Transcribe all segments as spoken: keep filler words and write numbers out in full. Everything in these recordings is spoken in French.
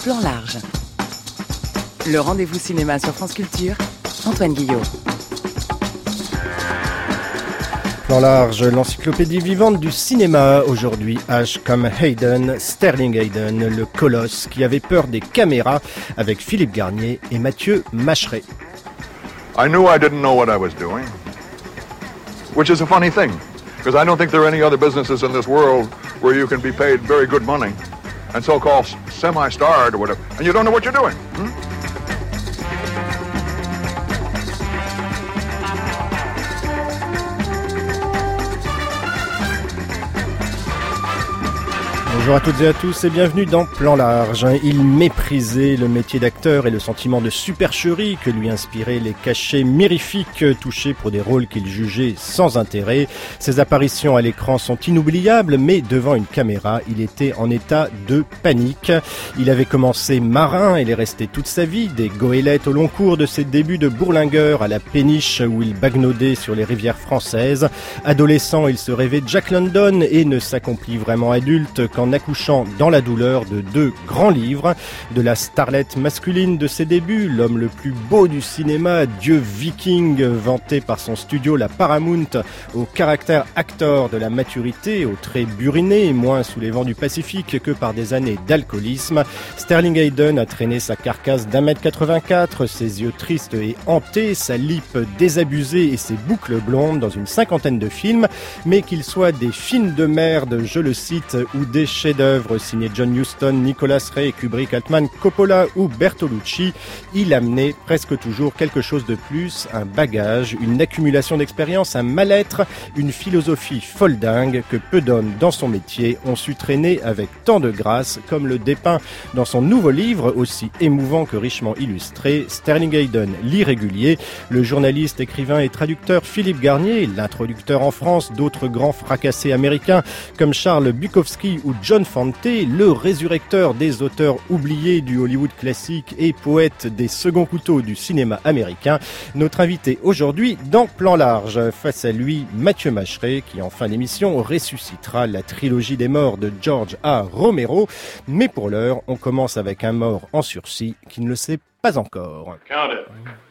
Plan large. Le rendez-vous cinéma sur France Culture, Antoine Guillot. Plan large, l'encyclopédie vivante du cinéma. Aujourd'hui, H comme Hayden, Sterling Hayden, le colosse qui avait peur des caméras, avec Philippe Garnier et Mathieu Macheret. I knew I didn't know what I was doing, which is a funny thing, because I don't think there are any other businesses in this world where you can be paid very good money and so-called semi-starred or whatever, and you don't know what you're doing. Hmm? Bonjour à toutes et à tous et bienvenue dans Plan large. Il méprisait le métier d'acteur et le sentiment de supercherie que lui inspiraient les cachets mirifiques touchés pour des rôles qu'il jugeait sans intérêt. Ses apparitions à l'écran sont inoubliables, mais devant une caméra, il était en état de panique. Il avait commencé marin et il est resté toute sa vie, des goélettes au long cours de ses débuts de bourlingueur à la péniche où il bagnaudait sur les rivières françaises. Adolescent, il se rêvait Jack London et ne s'accomplit vraiment adulte qu'en accouchant dans la douleur de deux grands livres, de la starlette masculine de ses débuts, l'homme le plus beau du cinéma, dieu viking vanté par son studio la Paramount, au caractère actor de la maturité, aux traits burinés, moins sous les vents du Pacifique que par des années d'alcoolisme. Sterling Hayden a traîné sa carcasse d'un mètre quatre-vingt-quatre, ses yeux tristes et hantés, sa lippe désabusée et ses boucles blondes dans une cinquantaine de films, mais qu'ils soient des films de merde, je le cite, ou des chefs-d'œuvre signés John Huston, Nicolas Ray, Kubrick, Altman, Coppola ou Bertolucci, il amenait presque toujours quelque chose de plus, un bagage, une accumulation d'expérience, un mal-être, une philosophie folle dingue que peu d'hommes dans son métier ont su traîner avec tant de grâce, comme le dépeint dans son nouveau livre, aussi émouvant que richement illustré, Sterling Hayden, l'irrégulier, le journaliste, écrivain et traducteur Philippe Garnier, l'introducteur en France d'autres grands fracassés américains comme Charles Bukowski ou John Fante, le résurrecteur des auteurs oubliés du Hollywood classique et poète des seconds couteaux du cinéma américain. Notre invité aujourd'hui dans Plan large. Face à lui, Mathieu Macheret, qui en fin d'émission ressuscitera la trilogie des morts de George A. Romero. Mais pour l'heure, on commence avec un mort en sursis qui ne le sait pas encore. Count it.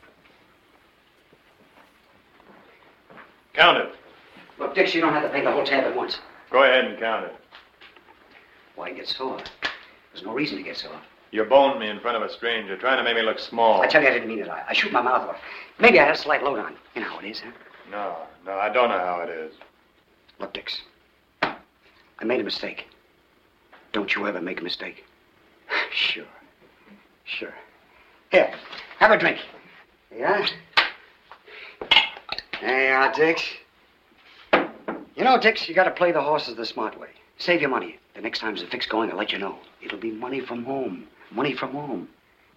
Count it. Look, Dix, you don't have to pay the whole tab at once. Go ahead and count it. Why get sore? There's no reason to get sore. You boned me in front of a stranger, trying to make me look small. I tell you, I didn't mean it. I, I shoot my mouth off. Maybe I had a slight load on. You know how it is, huh? No, no, I don't know how it is. Look, Dix, I made a mistake. Don't you ever make a mistake. Sure. Sure. Here, have a drink. Yeah? There you are, Dix. You know, Dix, you gotta play the horses the smart way. Save your money. The next time there's a fix going, I'll let you know. It'll be money from home. Money from home.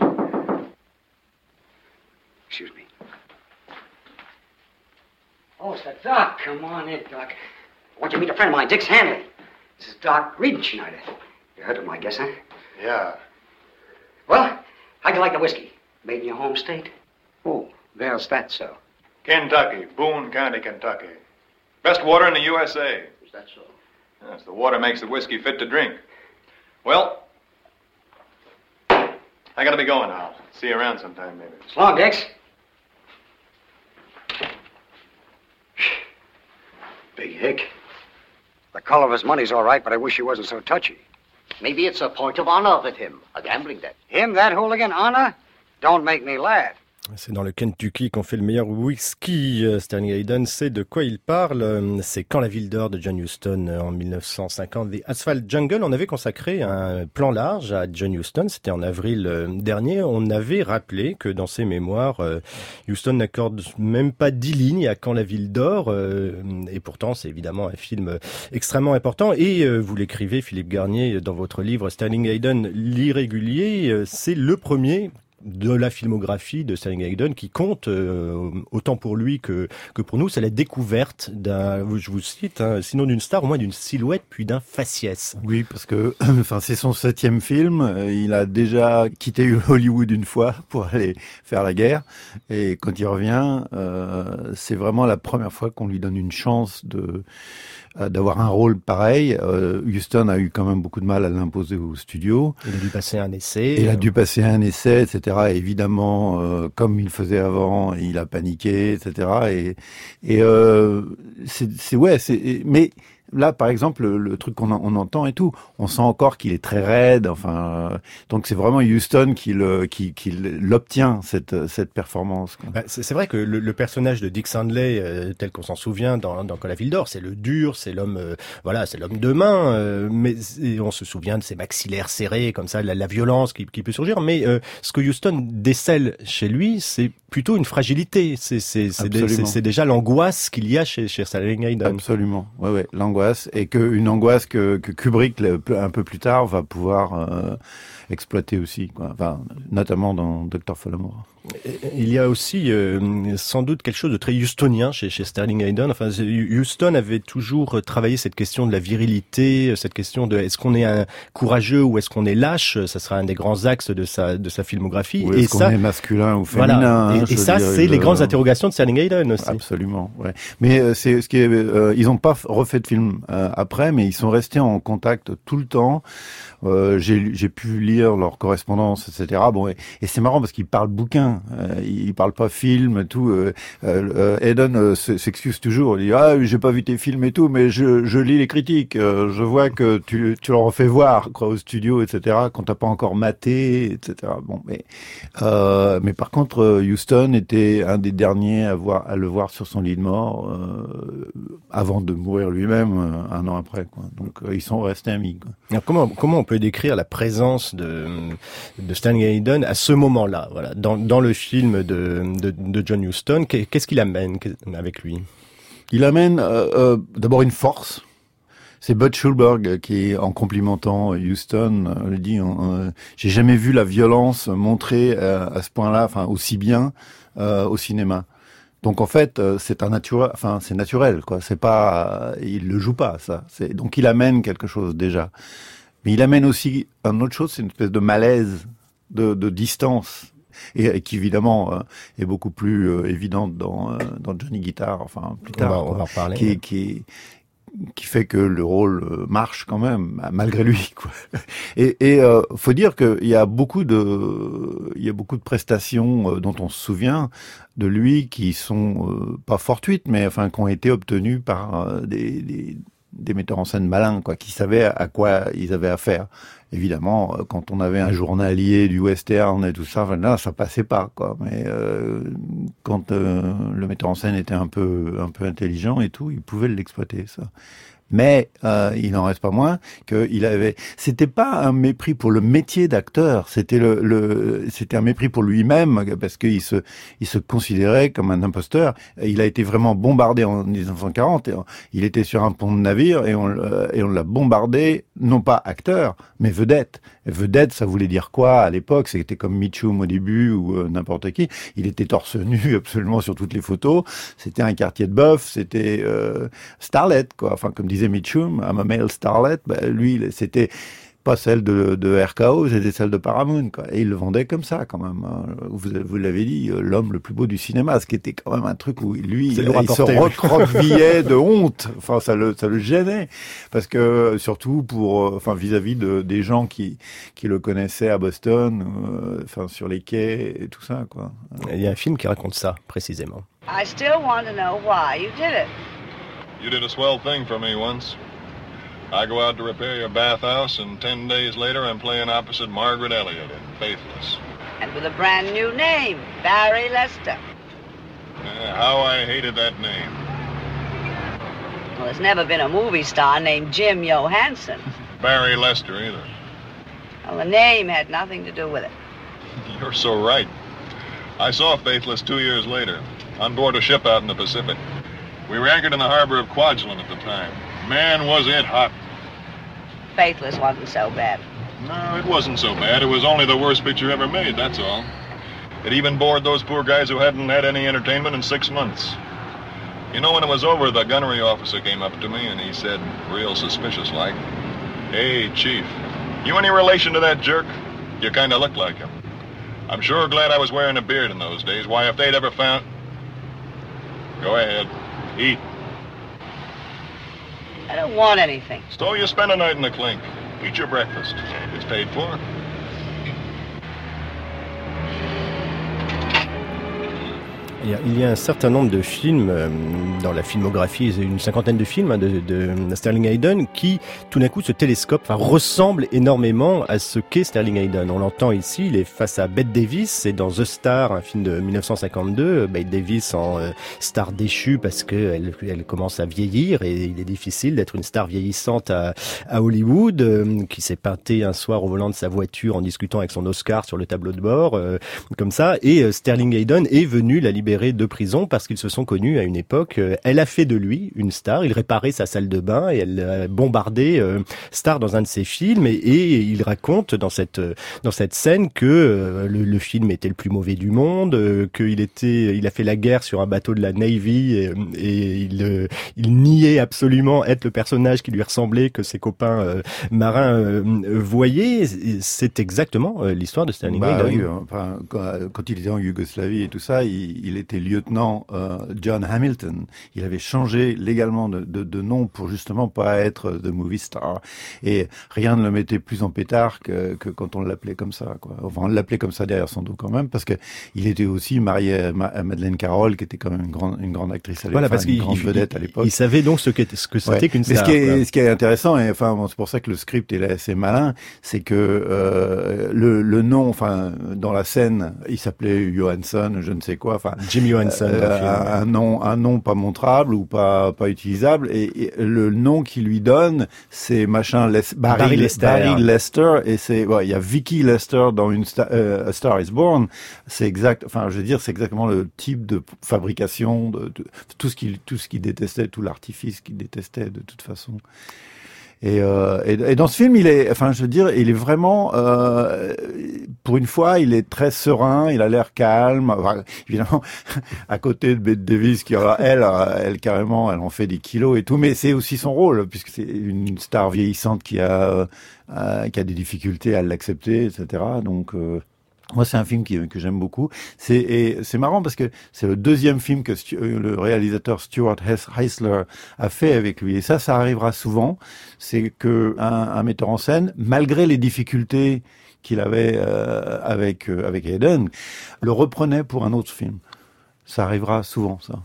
Excuse me. Oh, it's the Doc. Come on in, Doc. I want you to meet a friend of mine, Dix Hanley. This is Doc Riedenschneider. You heard of him, I guess, huh? Yeah. Well, how'd you like the whiskey? Made in your home state? Oh, there's that so. Kentucky, Boone County, Kentucky. Best water in the U S A. Is that so? Yes, the water makes the whiskey fit to drink. Well, I gotta be going now. See you around sometime, maybe. So long, Dix. Big hick. The color of his money's all right, but I wish he wasn't so touchy. Maybe it's a point of honor with him, a gambling debt. Him, that hooligan, honor? Don't make me laugh. C'est dans le Kentucky qu'on fait le meilleur whisky. Sterling Hayden sait de quoi il parle. C'est Quand la ville dort de John Huston en dix-neuf cent cinquante. The Asphalt Jungle, on avait consacré un plan large à John Huston. C'était en avril dernier. On avait rappelé que dans ses mémoires, Huston n'accorde même pas dix lignes à Quand la ville dort. Et pourtant, c'est évidemment un film extrêmement important. Et vous l'écrivez, Philippe Garnier, dans votre livre Sterling Hayden, l'irrégulier. C'est le premier de la filmographie de Sterling Hayden qui compte euh, autant pour lui que que pour nous. C'est la découverte d'un, je vous cite, hein, sinon d'une star, au moins d'une silhouette puis d'un faciès. Oui, parce que enfin c'est son septième film. Il a déjà quitté Hollywood une fois pour aller faire la guerre, et quand il revient, euh, c'est vraiment la première fois qu'on lui donne une chance de d'avoir un rôle pareil. Euh, Huston a eu quand même beaucoup de mal à l'imposer au studio. Il a dû passer un essai. Il a dû passer un essai, et cetera. Et évidemment, euh, comme il faisait avant, il a paniqué, et cetera. Et, et euh, c'est, c'est ouais, c'est. Mais là, par exemple, le, le truc qu'on en, on entend et tout, on sent encore qu'il est très raide. Enfin, euh, donc c'est vraiment Huston qui le, qui, qui l'obtient cette, cette performance, quoi. Bah, c'est, c'est vrai que le, le personnage de Dick Sandley, euh, tel qu'on s'en souvient dans, dans Quand la ville dort, c'est le dur, c'est l'homme, euh, voilà, c'est l'homme de main. Euh, mais on se souvient de ses maxillaires serrés, comme ça, la, la violence qui, qui peut surgir. Mais euh, ce que Huston décèle chez lui, c'est plutôt une fragilité. C'est, c'est, c'est, des, c'est, c'est déjà l'angoisse qu'il y a chez, chez Sterling Hayden. Absolument. Ouais, ouais, l'angoisse, et que une angoisse que, que Kubrick un peu plus tard va pouvoir euh, exploiter aussi, quoi. Enfin, notamment dans Docteur Folamour. Il y a aussi euh, sans doute quelque chose de très hustonien chez, chez Sterling Hayden. Enfin, Huston avait toujours travaillé cette question de la virilité, cette question de est-ce qu'on est un courageux ou est-ce qu'on est lâche. Ça sera un des grands axes de sa de sa filmographie. Ou est-ce et qu'on ça, est masculin ou féminin. Voilà. Et, hein, et ça, dirais, c'est le... les grandes interrogations de Sterling Hayden aussi. Absolument. Ouais. Mais euh, c'est ce qui est, euh, ils n'ont pas refait de film euh, après, mais ils sont restés en contact tout le temps. Euh, j'ai, j'ai pu lire leur correspondance, et cetera. Bon, et, et c'est marrant parce qu'ils parlent bouquin, euh, ils parlent pas film et tout. Euh, euh, Hayden euh, s'excuse toujours. Il dit ah j'ai pas vu tes films et tout, mais je, je lis les critiques. Euh, je vois que tu, tu leur fais voir quoi au studio, et cetera. Quand t'as pas encore maté, et cetera. Bon, mais euh, mais par contre, Huston était un des derniers à voir à le voir sur son lit de mort euh, avant de mourir lui-même euh, un an après, quoi. Donc euh, ils sont restés amis, quoi. Alors, comment comment on peut décrire la présence de de Sterling Hayden à ce moment-là, voilà, dans dans le film de de, de John Huston? Qu'est-ce qu'il amène avec lui? Il amène euh, euh, d'abord une force. C'est Bud Schulberg qui, en complimentant Huston, euh, le dit euh, j'ai jamais vu la violence montrée euh, à ce point-là, enfin aussi bien euh, au cinéma. Donc en fait, euh, c'est un naturel, enfin c'est naturel, quoi. C'est pas, euh, il le joue pas, ça. C'est donc il amène quelque chose déjà, mais il amène aussi une autre chose, c'est une espèce de malaise, de, de distance, et, et qui évidemment euh, est beaucoup plus euh, évidente dans euh, dans Johnny Guitar, enfin plus tard, on va, quoi, on va en parler, qui, ouais. qui qui fait que le rôle marche quand même malgré lui, quoi. Et, et euh, faut dire qu'il y a beaucoup de, il y a beaucoup de prestations euh, dont on se souvient de lui qui sont euh, pas fortuites, mais enfin qui ont été obtenues par euh, des, des des metteurs en scène malins, quoi, qui savaient à quoi ils avaient affaire. Évidemment, quand on avait un journalier du western et tout ça, là, ça passait pas, quoi. Mais euh, quand euh, le metteur en scène était un peu un peu intelligent et tout, il pouvait l'exploiter, ça. Mais euh, il n'en reste pas moins qu'il avait. C'était pas un mépris pour le métier d'acteur, c'était le, le c'était un mépris pour lui-même parce qu'il se il se considérait comme un imposteur. Il a été vraiment bombardé en dix-neuf cent quarante. Il était sur un pont de navire et on et on l'a bombardé, non pas acteur mais vedette. Et vedette, ça voulait dire quoi à l'époque? C'était comme Mitchum au début ou euh, n'importe qui. Il était torse nu absolument sur toutes les photos. C'était un quartier de bœuf. C'était euh, starlet, quoi. Enfin, comme disait Mitchum, I'm a male starlet. Ben, lui, c'était pas celle de, de R K O, c'était celle de Paramount, quoi. Et il le vendait comme ça, quand même. Vous, vous l'avez dit, l'homme le plus beau du cinéma, ce qui était quand même un truc où lui, il, il se recroquevillait de honte. Enfin, ça le, ça le gênait. Parce que, surtout pour, enfin, vis-à-vis de, des gens qui, qui le connaissaient à Boston, euh, enfin, sur les quais et tout ça, quoi. Il y a un film qui raconte ça, précisément. I still want to know why you did it. You did a swell thing for me once. I go out to repair your bathhouse, and ten days later I'm playing opposite Margaret Elliott in Faithless. And with a brand new name, Barry Lester. Uh, how I hated that name. Well, there's never been a movie star named Jim Johansson. Barry Lester, either. Well, the name had nothing to do with it. You're so right. I saw Faithless two years later, on board a ship out in the Pacific. We were anchored in the harbor of Kwajalein at the time. Man, was it hot. Faithless wasn't so bad. No, it wasn't so bad. It was only the worst picture ever made, that's all. It even bored those poor guys who hadn't had any entertainment in six months. You know, when it was over, the gunnery officer came up to me and he said, real suspicious-like, "Hey, Chief, you any relation to that jerk? You kind of look like him." I'm sure glad I was wearing a beard in those days. Why, if they'd ever found... Go ahead. Eat. I don't want anything. So you spend a night in the clink. Eat your breakfast. It's paid for. Il y a un certain nombre de films euh, dans la filmographie, une cinquantaine de films hein, de, de Sterling Hayden qui, tout d'un coup, se télescopent, enfin, ressemblent énormément à ce qu'est Sterling Hayden. On l'entend ici, il est face à Bette Davis, c'est dans The Star, un film de dix-neuf cent cinquante-deux, Bette Davis en euh, star déchue parce qu'elle elle commence à vieillir et il est difficile d'être une star vieillissante à, à Hollywood, euh, qui s'est peinté un soir au volant de sa voiture en discutant avec son Oscar sur le tableau de bord, euh, comme ça, et euh, Sterling Hayden est venu la libérer de prison parce qu'ils se sont connus à une époque. Elle a fait de lui une star, il réparait sa salle de bain et elle a bombardé euh, star dans un de ses films et, et il raconte dans cette dans cette scène que euh, le, le film était le plus mauvais du monde, euh, qu'il était il a fait la guerre sur un bateau de la Navy et, et il euh, il niait absolument être le personnage qui lui ressemblait que ses copains euh, marins euh, voyaient. C'est exactement euh, l'histoire de Sterling bah, Hayden. Oui, enfin, quand, quand il était en Yougoslavie et tout ça, il, il était lieutenant euh, John Hamilton. Il avait changé légalement de, de, de nom pour justement pas être The Movie Star. Et rien ne le mettait plus en pétard que, que quand on l'appelait comme ça, quoi. Enfin, on l'appelait comme ça derrière son dos quand même, parce que il était aussi marié à, Ma- à Madeleine Carroll, qui était quand même une grande, une grande actrice à l'époque, voilà, parce enfin, une qu'il, grande il, vedette il, à l'époque. Il savait donc ce, qu'était, ce que c'était ouais. qu'une star. Mais ce qui est, ce qui est intéressant, et enfin, bon, c'est pour ça que le script est assez malin, c'est que euh, le, le nom, enfin, dans la scène, il s'appelait Johansson, je ne sais quoi, enfin, Jim Johansson. Euh, un, un nom, un nom pas montrable ou pas pas utilisable, et, et le nom qu'il lui donne, c'est machin Les, Barry, Barry Lester. Barry Lester, et c'est, ouais, il y a Vicky Lester dans une Star, euh, A Star Is Born. C'est exact, enfin, je veux dire, c'est exactement le type de fabrication de, de tout ce qu'il tout ce qu'il détestait, tout l'artifice qu'il détestait de toute façon. Et, euh, et, et dans ce film, il est, enfin, je veux dire, il est vraiment, euh, pour une fois, il est très serein, il a l'air calme. Enfin, évidemment, à côté de Bette Davis, qui, elle, elle carrément, elle en fait des kilos et tout, mais c'est aussi son rôle, puisque c'est une star vieillissante qui a, euh, qui a des difficultés à l'accepter, et cetera. Donc, euh, moi, c'est un film qui, que j'aime beaucoup. C'est, et c'est marrant parce que c'est le deuxième film que Stu, le réalisateur Stuart Heisler a fait avec lui. Et ça, ça arrivera souvent. C'est que un, un metteur en scène, malgré les difficultés qu'il avait euh, avec euh, avec Hayden, le reprenait pour un autre film. Ça arrivera souvent, ça.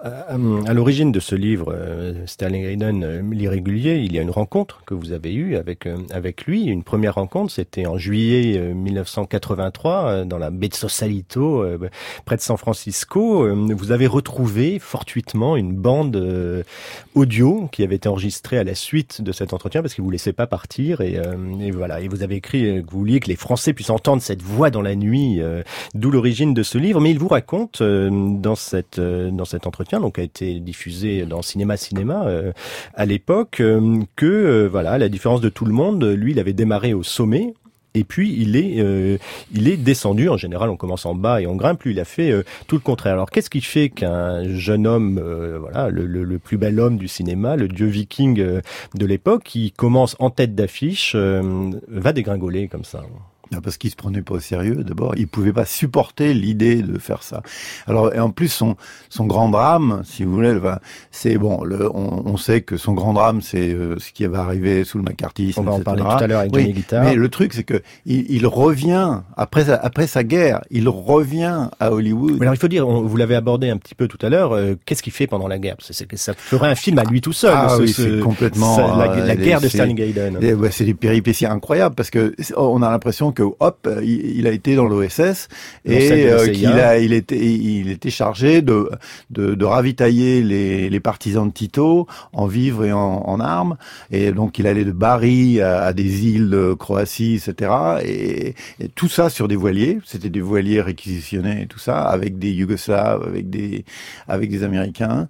À l'origine de ce livre, Sterling Hayden, l'irrégulier, il y a une rencontre que vous avez eue avec avec lui. Une première rencontre, c'était en juillet dix-neuf cent quatre-vingt-trois, dans la baie de Sausalito, près de San Francisco. Vous avez retrouvé fortuitement une bande audio qui avait été enregistrée à la suite de cet entretien, parce qu'il vous laissait pas partir. Et, et voilà. Et vous avez écrit que vous vouliez que les Français puissent entendre cette voix dans la nuit, d'où l'origine de ce livre. Mais il vous raconte dans cette dans cet entretien, donc a été diffusé dans Cinéma Cinéma euh, à l'époque, euh, que euh, voilà, à la différence de tout le monde, lui, il avait démarré au sommet. Et puis il est euh, il est descendu. En général, on commence en bas et on grimpe. Lui, il a fait euh, tout le contraire. Alors, qu'est-ce qui fait qu'un jeune homme, euh, voilà, le, le, le plus bel homme du cinéma, le dieu viking euh, de l'époque, qui commence en tête d'affiche, euh, va dégringoler comme ça? Parce qu'il se prenait pas au sérieux, d'abord. Il pouvait pas supporter l'idée de faire ça. Alors, et en plus, son, son grand drame, si vous voulez, enfin, c'est bon, le, on, on sait que son grand drame, c'est euh, ce qui va arriver sous le McCarthyisme, on va en et cetera. parler tout à l'heure avec Johnny oui, Guitar. Mais le truc, c'est que il, il revient, après, après sa guerre, il revient à Hollywood. Mais alors, il faut dire, on, vous l'avez abordé un petit peu tout à l'heure, euh, qu'est-ce qu'il fait pendant la guerre? C'est, c'est, ça ferait un film à lui tout seul. Ah ce, oui, ce, c'est complètement... Ça, la, la euh, guerre c'est, de Sterling Hayden. C'est, ouais, c'est des péripéties incroyables, parce que on a l'impression que, hop, il, il a été dans l'O S S et euh, qu'il a, il était, il était chargé de, de, de ravitailler les, les partisans de Tito en vivres et en, en armes. Et donc, il allait de Bari à, à des îles de Croatie, et cetera. Et, et tout ça sur des voiliers. C'était des voiliers réquisitionnés et tout ça, avec des Yougoslaves, avec des, avec des Américains.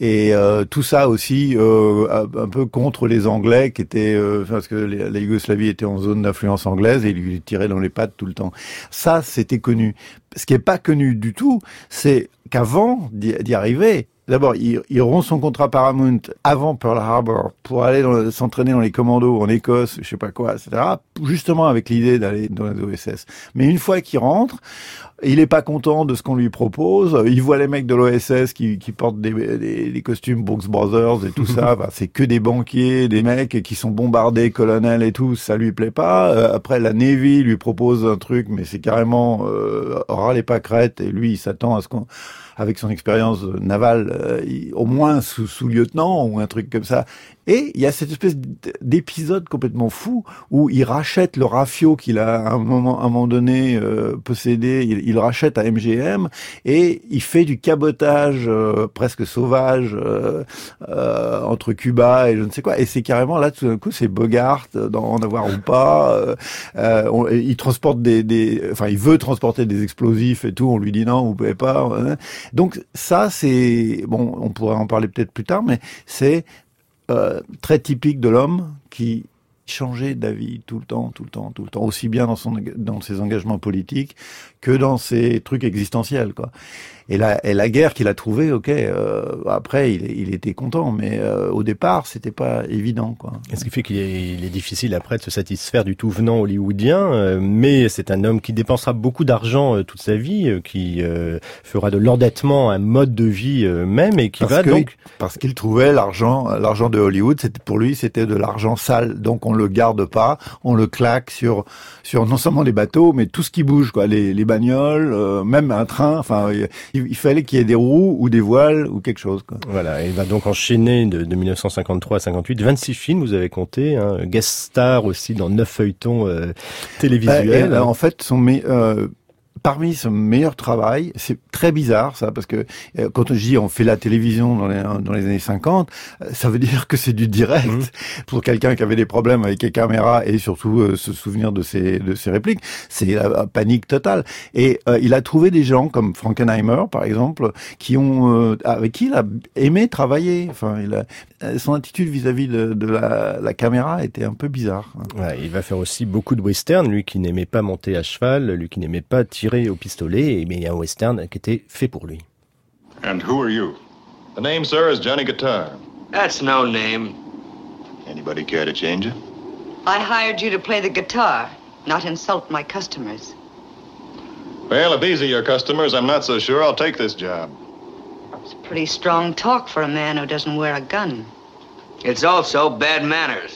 et euh, tout ça aussi euh, un peu contre les Anglais qui étaient euh, parce que la Yougoslavie était en zone d'influence anglaise et ils lui tiraient dans les pattes tout le temps. Ça, c'était connu. Ce qui est pas connu du tout, c'est qu'avant d'y, d'y arriver, d'abord, il, il rompt son contrat Paramount avant Pearl Harbor pour aller dans, s'entraîner dans les commandos en Écosse, je sais pas quoi, et cetera. Justement avec l'idée d'aller dans les O S S. Mais une fois qu'il rentre, il est pas content de ce qu'on lui propose. Il voit les mecs de l'O S S qui, qui portent des, des, des costumes Brooks Brothers et tout ça. Bah, c'est que des banquiers, des mecs qui sont bombardés, colonels et tout. Ça lui plaît pas. Euh, après, la Navy lui propose un truc, mais c'est carrément euh, ras les pâquerettes. Et lui, il s'attend à ce qu'on, avec son expérience navale, euh, il, au moins sous, sous-lieutenant ou un truc comme ça. Et il y a cette espèce d'épisode complètement fou où il rachète le Rafio qu'il a à un moment, à un moment donné euh, possédé. Il, il le rachète à M G M et il fait du cabotage euh, presque sauvage euh, euh, entre Cuba et je ne sais quoi. Et c'est carrément là tout d'un coup c'est Bogart d'en avoir ou pas. Euh, euh, on, il transporte des, des, enfin il veut transporter des explosifs et tout. On lui dit non, vous pouvez pas. Donc ça c'est bon, on pourrait en parler peut-être plus tard, mais c'est Euh, très typique de l'homme qui changeait d'avis tout le temps, tout le temps, tout le temps, aussi bien dans son dans ses engagements politiques que dans ses trucs existentiels, quoi. Et la, et la guerre qu'il a trouvée, ok, euh, après il, il était content, mais euh, au départ c'était pas évident, quoi. Et ce qui fait qu'il est, il est difficile après de se satisfaire du tout venant hollywoodien, euh, mais c'est un homme qui dépensera beaucoup d'argent euh, toute sa vie, euh, qui euh, fera de l'endettement un mode de vie euh, même, et qui parce va que, donc parce qu'il trouvait l'argent, l'argent de Hollywood, c'était pour lui c'était de l'argent sale, donc on le garde pas, on le claque sur sur non seulement les bateaux, mais tout ce qui bouge, quoi, les, les bagnoles, euh, même un train, enfin. Il, il fallait qu'il y ait des roues ou des voiles ou quelque chose, quoi. Voilà, il va donc enchaîner de, de dix-neuf cent cinquante-trois à cinquante-huit, vingt-six films, vous avez compté, hein, guest star aussi dans neuf feuilletons euh, télévisuels. Bah, et, en fait, son me- euh, parmi son meilleur travail, c'est très bizarre ça, parce que euh, quand je dis on fait la télévision dans les, dans les années cinquante, euh, ça veut dire que c'est du direct. Mmh. Pour quelqu'un qui avait des problèmes avec les caméras et surtout euh, se souvenir de ses, de ses répliques, c'est la, la panique totale. Et euh, il a trouvé des gens comme Frankenheimer, par exemple, qui ont euh, avec qui il a aimé travailler. Enfin, il a, son attitude vis-à-vis de, de la, la caméra était un peu bizarre. Ouais, il va faire aussi beaucoup de western, lui qui n'aimait pas monter à cheval, lui qui n'aimait pas tirer au pistolet, mais il y a un western qui était fait pour lui. And who are you? The name, sir, is Johnny Guitar. That's no name. Anybody care to change it? I hired you to play the guitar, not insult my customers. Well, if these are your customers, I'm not so sure I'll take this job. It's pretty strong talk for a man who doesn't wear a gun. It's also bad manners.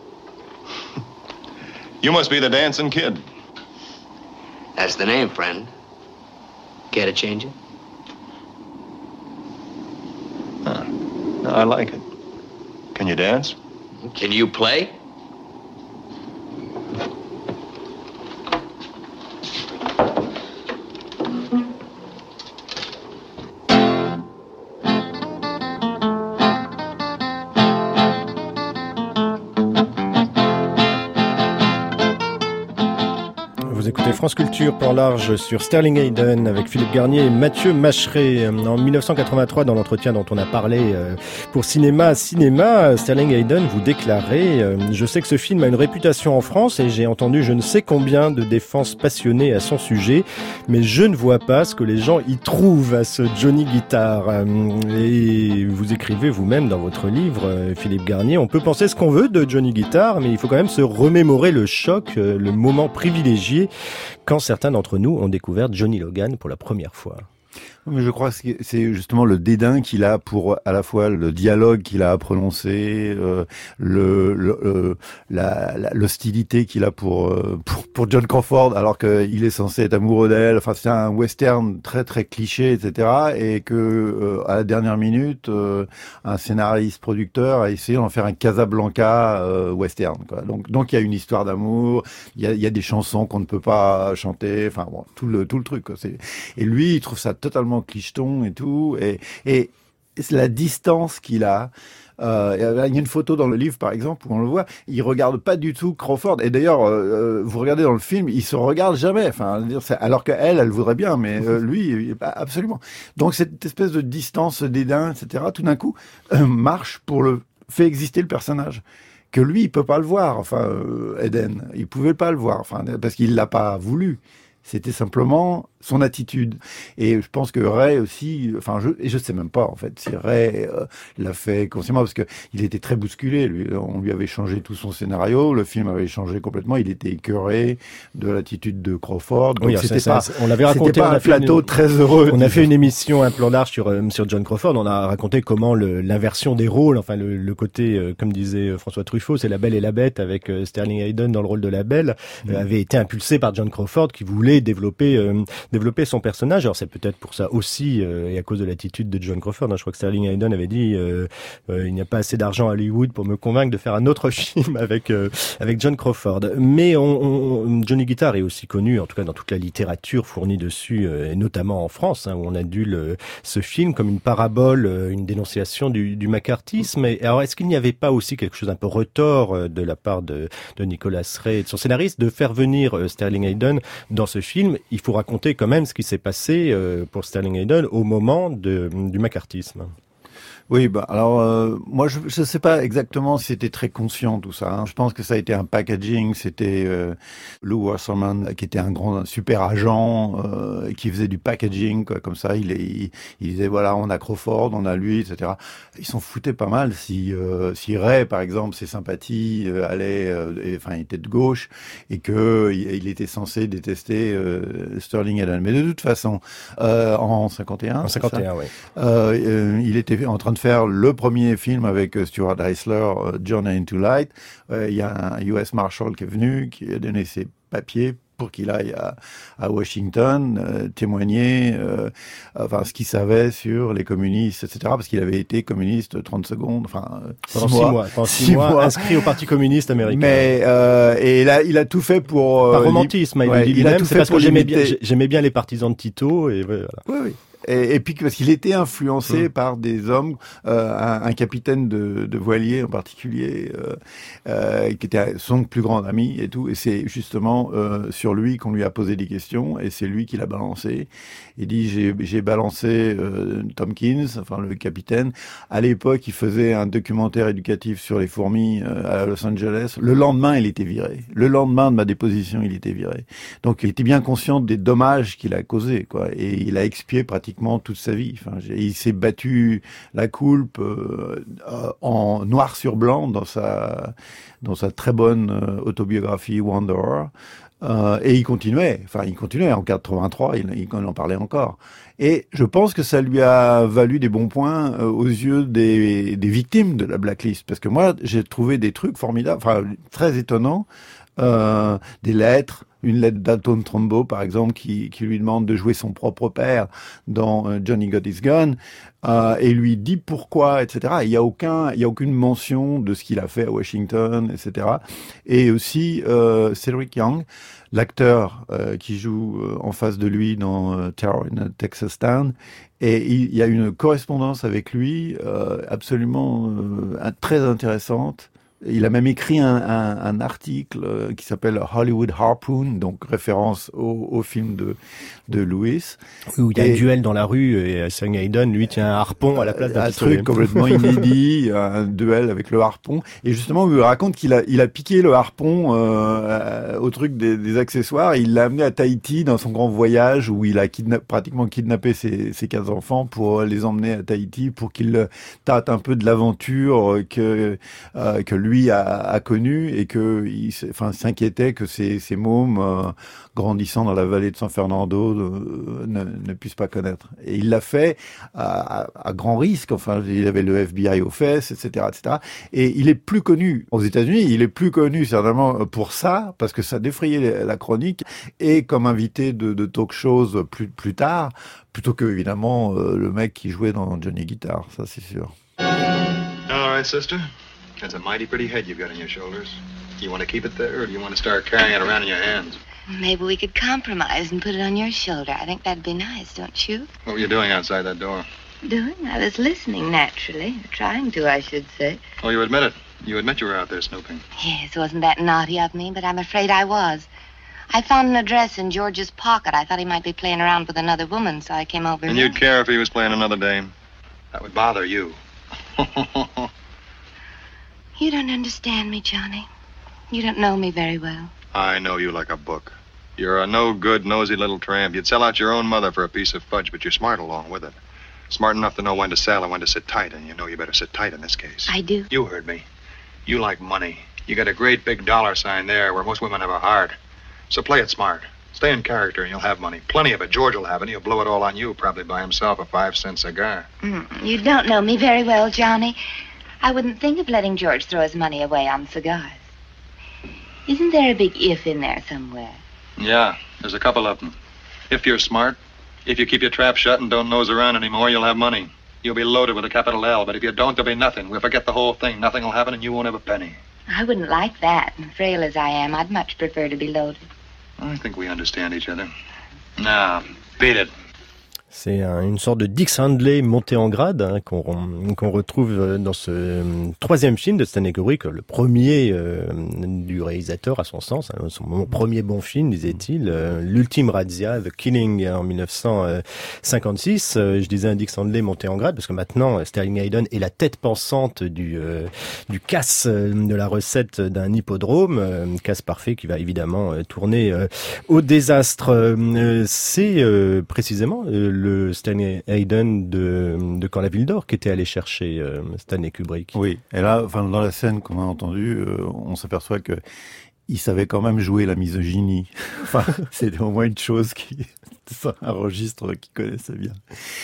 You must be the dancing kid. That's the name, friend. Care to change it? Huh. No, I like it. Can you dance? Can you play? Vous écoutez France Culture Plan Large sur Sterling Hayden avec Philippe Garnier et Mathieu Macheret. En dix-neuf cent quatre-vingt-trois, dans l'entretien dont on a parlé pour Cinéma Cinéma, Sterling Hayden vous déclarait « Je sais que ce film a une réputation en France et j'ai entendu je ne sais combien de défenses passionnées à son sujet, mais je ne vois pas ce que les gens y trouvent à ce Johnny Guitar. » Et vous écrivez vous-même dans votre livre, Philippe Garnier, on peut penser ce qu'on veut de Johnny Guitar, mais il faut quand même se remémorer le choc, le moment privilégié quand certains d'entre nous ont découvert Johnny Logan pour la première fois. Mais je crois que c'est justement le dédain qu'il a pour à la fois le dialogue qu'il a à prononcer, euh, le, le euh, la, la, l'hostilité qu'il a pour, euh, pour pour John Crawford, alors qu'il est censé être amoureux d'elle. Enfin, c'est un western très très cliché, et cetera. Et que euh, à la dernière minute, euh, un scénariste producteur a essayé d'en faire un Casablanca euh, western, quoi. Donc donc il y a une histoire d'amour, il y a il y a des chansons qu'on ne peut pas chanter. Enfin bon, tout le tout le truc, quoi. C'est, et lui, il trouve ça totalement clicheton et tout, et, et la distance qu'il a Euh, il y a une photo dans le livre, par exemple, où on le voit, il regarde pas du tout Crawford. Et d'ailleurs, euh, vous regardez dans le film, il se regarde jamais. Enfin, alors qu'elle, elle voudrait bien, mais euh, lui, absolument. Donc cette espèce de distance, ce dédain, et cetera, tout d'un coup, euh, marche pour le fait exister le personnage. Que lui, il peut pas le voir. Enfin, euh, Eden, il pouvait pas le voir. Enfin, parce qu'il l'a pas voulu. C'était simplement son attitude. Et je pense que Ray aussi, enfin, je, et je sais même pas, en fait, si Ray euh, l'a fait consciemment, parce que il était très bousculé, lui. On lui avait changé tout son scénario, le film avait changé complètement, il était écœuré de l'attitude de Crawford. Donc oui, c'était ça, pas, ça, on l'avait raconté, c'était pas on a un plateau une, très heureux. On a fait une émission, un plan large sur, euh, sur John Crawford, on a raconté comment le, l'inversion des rôles, enfin, le, le côté, euh, comme disait François Truffaut, c'est La Belle et la Bête avec euh, Sterling Hayden dans le rôle de la Belle, mmh. euh, avait été impulsé par John Crawford qui voulait développer, euh, développer son personnage. Alors c'est peut-être pour ça aussi, euh, et à cause de l'attitude de John Crawford, hein, je crois que Sterling Hayden avait dit euh, euh, il n'y a pas assez d'argent à Hollywood pour me convaincre de faire un autre film avec euh, avec John Crawford. Mais on, on, Johnny Guitar est aussi connu, en tout cas dans toute la littérature fournie dessus, euh, et notamment en France, hein, où on adule euh, ce film comme une parabole, euh, une dénonciation du, du macartisme. Et alors est-ce qu'il n'y avait pas aussi quelque chose un peu retors euh, de la part de, de Nicholas Ray et de son scénariste de faire venir euh, Sterling Hayden dans ce film? Il faut raconter quand même ce qui s'est passé pour Sterling Hayden au moment de, du macartisme. Oui, bah alors euh, moi je ne sais pas exactement si c'était très conscient tout ça. Hein. Je pense que ça a été un packaging. C'était euh, Lou Wasserman qui était un grand un super agent euh, qui faisait du packaging quoi, comme ça. Il, il, il disait voilà on a Crawford, on a lui, et cetera. Ils s'en foutaient pas mal si euh, si Ray par exemple ses sympathies euh, allaient, euh, et, enfin il était de gauche et que il, il était censé détester euh, Sterling Hayden. Mais de toute façon euh, en cinquante et un, en cinquante et un, oui. Euh, euh, il était en train de faire le premier film avec Stuart Heisler, Journey into Light. Euh, il y a un U S Marshal qui est venu, qui a donné ses papiers pour qu'il aille à, à Washington euh, témoigner, euh, enfin ce qu'il savait sur les communistes, et cetera. Parce qu'il avait été communiste trente secondes, enfin pendant six six mois, mois, pendant six, six mois, mois inscrit au Parti communiste américain. Mais euh, et là, il a tout fait pour par romantisme. Euh, il ouais, dit il a tout c'est fait parce pour que j'aimais limiter... bien, j'aimais bien les partisans de Tito et voilà. Oui, oui. Et, et puis parce qu'il était influencé mmh. par des hommes, euh, un, un capitaine de, de voilier en particulier, euh, euh, qui était son plus grand ami et tout. Et c'est justement euh, sur lui qu'on lui a posé des questions, et c'est lui qui l'a balancé. Il dit j'ai, j'ai balancé euh, Tompkins, enfin le capitaine. À l'époque, il faisait un documentaire éducatif sur les fourmis euh, à Los Angeles. Le lendemain, il était viré. Le lendemain de ma déposition, il était viré. Donc, il était bien conscient des dommages qu'il a causés, quoi. Et il a expié pratiquement toute sa vie. Enfin, il s'est battu la coulpe euh, en noir sur blanc dans sa dans sa très bonne euh, autobiographie Wanderer. Euh, et il continuait. Enfin, il continuait en quatre-vingt-trois. Il, il en parlait encore. Et je pense que ça lui a valu des bons points euh, aux yeux des, des victimes de la blacklist. Parce que moi, j'ai trouvé des trucs formidables, enfin très étonnants. Euh, des lettres, une lettre d'Alton Trumbo par exemple qui, qui lui demande de jouer son propre père dans euh, Johnny Got His Gun euh, et lui dit pourquoi, et cetera. Il y a aucun, il y a aucune mention de ce qu'il a fait à Washington, et cetera. Et aussi euh, Cedric Young, l'acteur euh, qui joue euh, en face de lui dans euh, Terror in a Texas Town. Et il y a une correspondance avec lui euh, absolument euh, très intéressante. Il a même écrit un, un, un article euh, qui s'appelle Hollywood Harpoon, donc référence au, au film de, de Lewis. Où il y a et, un duel dans la rue et Sterling Hayden, lui, tient un harpon à la place d'un un pistolet. truc complètement inédit, un duel avec le harpon. Et justement, il raconte qu'il a, il a piqué le harpon euh, au truc des, des accessoires. Et il l'a amené à Tahiti dans son grand voyage où il a kidna- pratiquement kidnappé ses, ses quinze enfants pour les emmener à Tahiti pour qu'ils tâtent un peu de l'aventure que, euh, que lui lui a, a connu et que il enfin, s'inquiétait que ces, ces mômes euh, grandissant dans la vallée de San Fernando euh, ne, ne puissent pas connaître. Et il l'a fait à, à, à grand risque. Enfin, il avait le F B I aux fesses, et cetera, et cetera. Et il est plus connu aux États-Unis. Il est plus connu certainement pour ça, parce que ça défrayait la chronique, et comme invité de, de talk shows plus plus tard, plutôt que évidemment euh, le mec qui jouait dans Johnny Guitar. Ça, c'est sûr. All right, sister. That's a mighty pretty head you've got on your shoulders. You want to keep it there, or do you want to start carrying it around in your hands? Maybe we could compromise and put it on your shoulder. I think that'd be nice, don't you? What were you doing outside that door? Doing? I was listening naturally. Trying to, I should say. Oh, you admit it. You admit you were out there snooping. Yes, wasn't that naughty of me? But I'm afraid I was. I found an address in George's pocket. I thought he might be playing around with another woman, so I came over And here. you'd care if he was playing another dame? That would bother you. You don't understand me, Johnny. You don't know me very well. I know you like a book. You're a no-good, nosy little tramp. You'd sell out your own mother for a piece of fudge, but you're smart along with it. Smart enough to know when to sell and when to sit tight, and you know you better sit tight in this case. I do. You heard me. You like money. You got a great big dollar sign there where most women have a heart. So play it smart. Stay in character and you'll have money. Plenty of it. George will have it. He'll blow it all on you, probably buy himself a five-cent cigar. Mm, you don't know me very well, Johnny. I wouldn't think of letting George throw his money away on cigars. Isn't there a big if in there somewhere? Yeah, there's a couple of them. If you're smart, if you keep your trap shut and don't nose around anymore, you'll have money. You'll be loaded with a capital L, but if you don't, there'll be nothing. We'll forget the whole thing. Nothing will happen and you won't have a penny. I wouldn't like that. And frail as I am, I'd much prefer to be loaded. I think we understand each other. Now, beat it. C'est un, une sorte de Dix Handley monté en grade hein, qu'on, qu'on retrouve dans ce euh, troisième film de Stanley Kubrick, le premier euh, du réalisateur à son sens, hein, son mon premier bon film, disait-il, euh, l'ultime razzia, The Killing en dix-neuf cent cinquante-six. Euh, je disais un Dix Handley monté en grade parce que maintenant Sterling Hayden est la tête pensante du euh, du casse euh, de la recette d'un hippodrome, euh, casse parfait qui va évidemment euh, tourner euh, au désastre. Euh, c'est euh, précisément euh, le Stanley Hayden de, de Quand la ville dort qui était allé chercher euh, Stanley Kubrick. Oui, et là, enfin, dans la scène qu'on a entendue, euh, on s'aperçoit que il savait quand même jouer la misogynie. Enfin, c'était au moins une chose qui, c'est un registre qu'il connaissait bien.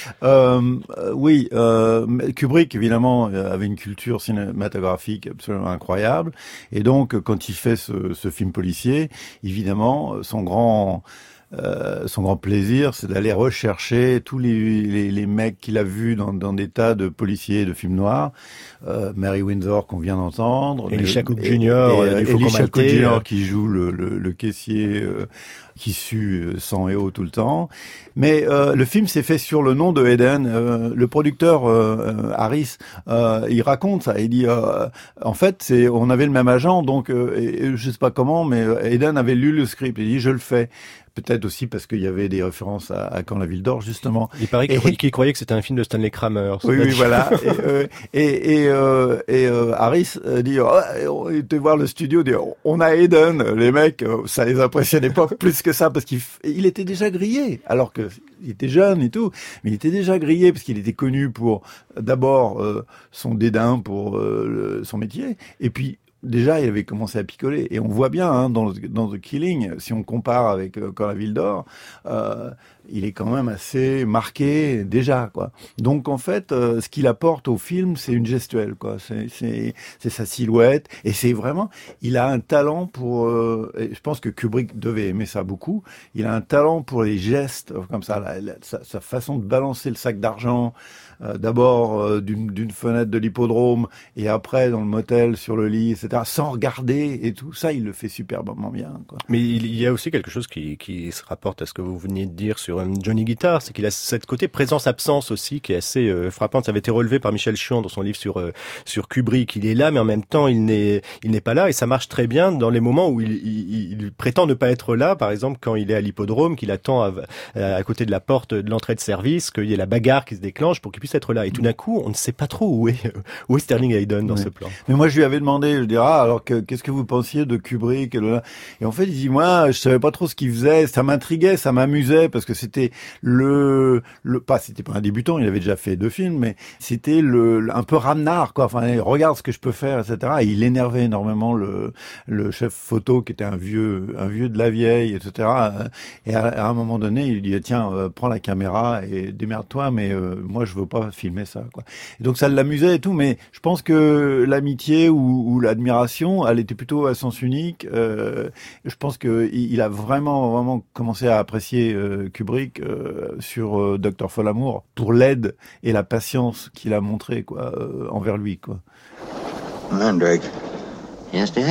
Euh, euh, oui, euh, Kubrick évidemment avait une culture cinématographique absolument incroyable, et donc quand il fait ce, ce film policier, évidemment, son grand Euh, son grand plaisir, c'est d'aller rechercher tous les, les, les mecs qu'il a vus dans, dans des tas de policiers de films noirs. Euh, Mary Windsor qu'on vient d'entendre. Elisha Cook Junior Et, et, du euh, Elisha Cook Junior euh... qui joue le, le, le caissier euh, qui sue sang et eau tout le temps. Mais euh, le film s'est fait sur le nom de Hayden. Euh, le producteur euh, Harris, euh, il raconte ça. Il dit, euh, en fait, c'est on avait le même agent, donc euh, et, et je sais pas comment, mais Hayden avait lu le script. Il dit, je le fais. Peut-être aussi parce qu'il y avait des références à, à Quand la ville dort, justement. Il paraît qu'il, et, qu'il croyait que c'était un film de Stanley Kramer. Oui, oui, voilà. Et, euh, et, et, euh, et euh, Harris dit, oh, on était voir le studio, dit, on a Hayden. Les mecs, ça les impressionnait pas plus que ça parce qu'il il était déjà grillé, alors que il était jeune et tout, mais il était déjà grillé parce qu'il était connu pour d'abord euh, son dédain pour euh, le, son métier, et puis déjà, il avait commencé à picoler. Et on voit bien, hein, dans, dans The Killing, si on compare avec euh, Quand la ville dort, euh, il est quand même assez marqué déjà, quoi. Donc, en fait, euh, ce qu'il apporte au film, c'est une gestuelle, quoi. C'est, c'est, c'est sa silhouette. Et c'est vraiment, il a un talent pour, euh, et je pense que Kubrick devait aimer ça beaucoup. Il a un talent pour les gestes, comme ça, la, la, sa, sa façon de balancer le sac d'argent, Euh, d'abord euh, d'une, d'une fenêtre de l'hippodrome et après dans le motel sur le lit, et cetera, sans regarder et tout ça, il le fait superbement bien, quoi. Mais il y a aussi quelque chose qui, qui se rapporte à ce que vous veniez de dire sur Johnny Guitar, c'est qu'il a cette côté présence-absence aussi qui est assez euh, frappante. Ça avait été relevé par Michel Chion dans son livre sur euh, sur Kubrick. Il est là, mais en même temps, il n'est il n'est pas là, et ça marche très bien dans les moments où il, il, il prétend ne pas être là. Par exemple, quand il est à l'hippodrome, qu'il attend à, à côté de la porte de l'entrée de service, qu'il y ait la bagarre qui se déclenche pour qu'il puisse être là. Et tout d'un coup, on ne sait pas trop où est où est Sterling Hayden dans oui. ce plan. Mais moi, je lui avais demandé, je dirais, ah, alors que, qu'est-ce que vous pensiez de Kubrick? Et en fait, il dit, moi, je savais pas trop ce qu'il faisait, ça m'intriguait, ça m'amusait, parce que c'était le, le, pas, c'était pas un débutant, il avait déjà fait deux films, mais c'était le, le un peu ramenard, quoi. Enfin, regarde ce que je peux faire, et cetera. Et il énervait énormément le, le chef photo, qui était un vieux, un vieux de la vieille, et cetera. Et à, à un moment donné, il dit, tiens, euh, prends la caméra et démerde-toi, mais euh, moi, je veux pas filmer ça, quoi. Et donc ça l'amusait et tout, mais je pense que l'amitié ou, ou l'admiration, elle était plutôt à sens unique. Euh, je pense que il a vraiment vraiment commencé à apprécier euh, Kubrick euh, sur euh, Docteur Folamour pour l'aide et la patience qu'il a montré, quoi, euh, envers lui, quoi. Mandrake. Yes, dear?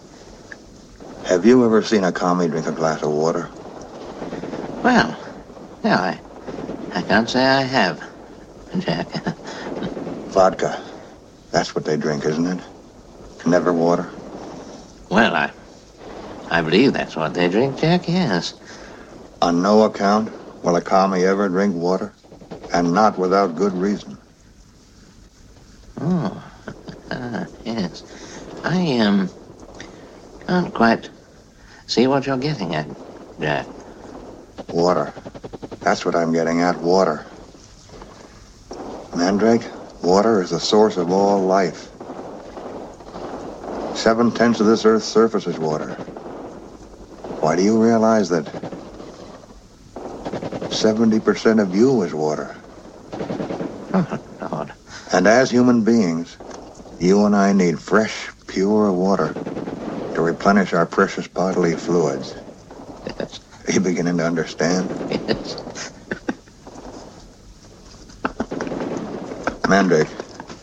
Have you ever seen a commie drink a glass of water? Well, yeah, I, I can't say I have. Jack? Vodka. That's what they drink, isn't it? Never water? Well, I... I believe that's what they drink, Jack, yes. On no account will a commie ever drink water, and not without good reason. Oh, uh, yes. I, um, can't quite see what you're getting at, Jack. Water. That's what I'm getting at, water. Mandrake, water is the source of all life. Seven-tenths of this Earth's surface is water. Why, do you realize that seventy percent of you is water? Oh, Lord. And as human beings, you and I need fresh, pure water to replenish our precious bodily fluids. Yes. Are you beginning to understand? Yes. Mandrake.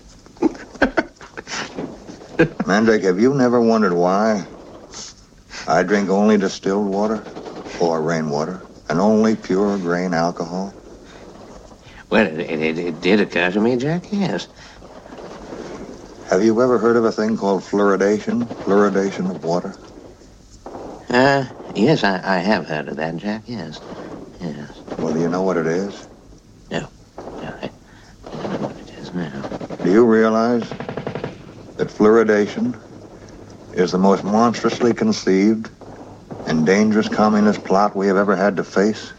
Mandrake, have you never wondered why I drink only distilled water or rainwater and only pure grain alcohol? Well, it, it, it did occur to me, Jack, yes. Have you ever heard of a thing called fluoridation? Fluoridation of water? Uh, yes, I, I have heard of that, Jack, yes. Yes. Well, do you know what it is? No. No, I, I don't know what it is now. Do you realize that fluoridation is the most monstrously conceived and dangerous communist plot we have ever had to face?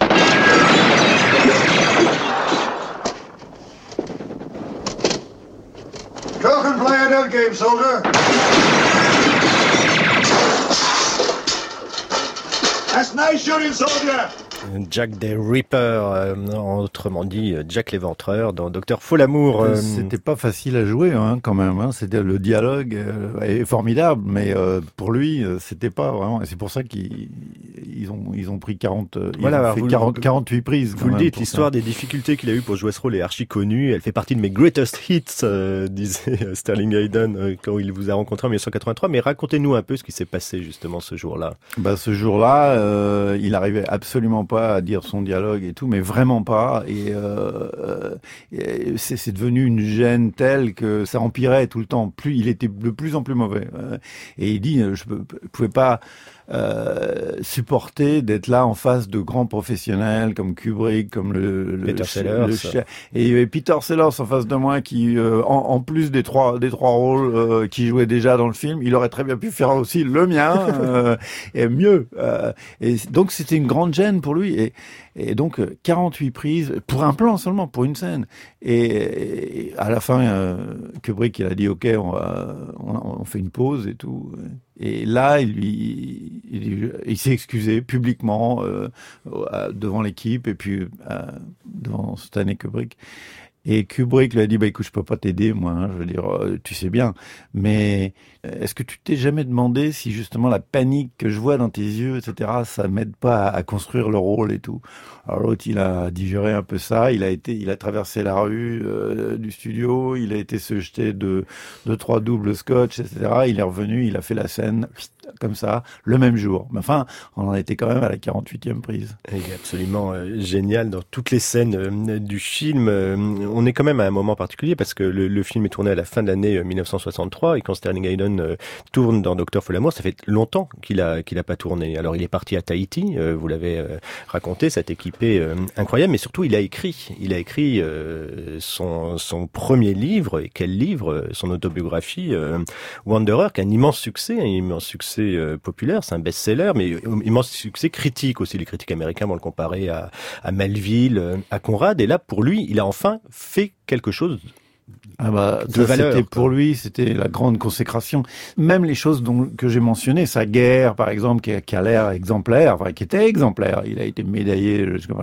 Go and play a dead game, soldier. That's nice shooting, soldier. Jack the Ripper, euh, autrement dit Jack l'Éventreur dans Docteur Folamour. Euh... C'était pas facile à jouer hein, quand même. Hein. C'était le dialogue euh, est formidable, mais euh, pour lui c'était pas vraiment. Et c'est pour ça qu'ils ils ont ils ont pris quarante. Ils voilà, ont fait vous, quarante, quarante-huit prises. Vous le dites, l'histoire des difficultés qu'il a eu pour jouer ce rôle est archi connue. Elle fait partie de mes greatest hits, euh, disait Sterling Hayden euh, quand il vous a rencontré en dix-neuf cent quatre-vingt-trois. Mais racontez-nous un peu ce qui s'est passé justement ce jour-là. Bah ce jour-là, euh, il arrivait absolument pas à dire son dialogue et tout, mais vraiment pas. Et, euh, et c'est, c'est devenu une gêne telle que ça empirait tout le temps. Plus il était de plus en plus mauvais. Et il dit, je ne pouvais pas euh, supporter d'être là en face de grands professionnels comme Kubrick, comme le, le Peter Sellers, le, et il y avait Peter Sellers en face de moi qui, euh, en, en plus des trois des trois rôles euh, qui jouait déjà dans le film, il aurait très bien pu faire aussi le mien euh, et mieux. Euh, et donc c'était une grande gêne pour lui. Et, et donc quarante-huit prises pour un plan seulement, pour une scène. Et, et à la fin, euh, Kubrick il a dit ok, on, va, on, on fait une pause et tout. Et là, il, lui, il, il s'est excusé publiquement euh, devant l'équipe et puis euh, devant Stanley Kubrick. Et Kubrick lui a dit, bah écoute, je peux pas t'aider, moi, hein, je veux dire, euh, tu sais bien, mais est-ce que tu t'es jamais demandé si justement la panique que je vois dans tes yeux, et cetera, ça m'aide pas à, à construire le rôle et tout. Alors l'autre, il a digéré un peu ça, il a été, il a traversé la rue euh, du studio, il a été se jeter de, de trois doubles scotch, et cetera. Il est revenu, il a fait la scène comme ça, le même jour. Mais enfin, on en était quand même à la quarante-huitième prise. Il est absolument euh, génial dans toutes les scènes euh, du film. Euh, on est quand même à un moment particulier parce que le, le film est tourné à la fin de l'année euh, dix-neuf cent soixante-trois et quand Sterling Hayden euh, tourne dans Docteur Folamour, ça fait longtemps qu'il a qu'il a pas tourné. Alors il est parti à Tahiti, euh, vous l'avez euh, raconté, cette équipée euh, incroyable, mais surtout il a écrit, il a écrit euh, son son premier livre, et quel livre, son autobiographie euh, Wanderer, qui a un immense succès, un immense succès euh, populaire, c'est un best-seller, mais un immense succès critique aussi. Les critiques américains vont le comparer à, à Melville, à Conrad, et là pour lui, il a enfin fait quelque chose Ah bah, de ça, valeur. C'était pour lui, c'était la grande consécration. Même les choses dont, que j'ai mentionnées, sa guerre, par exemple, qui a, qui a l'air exemplaire, enfin, qui était exemplaire, il a été médaillé,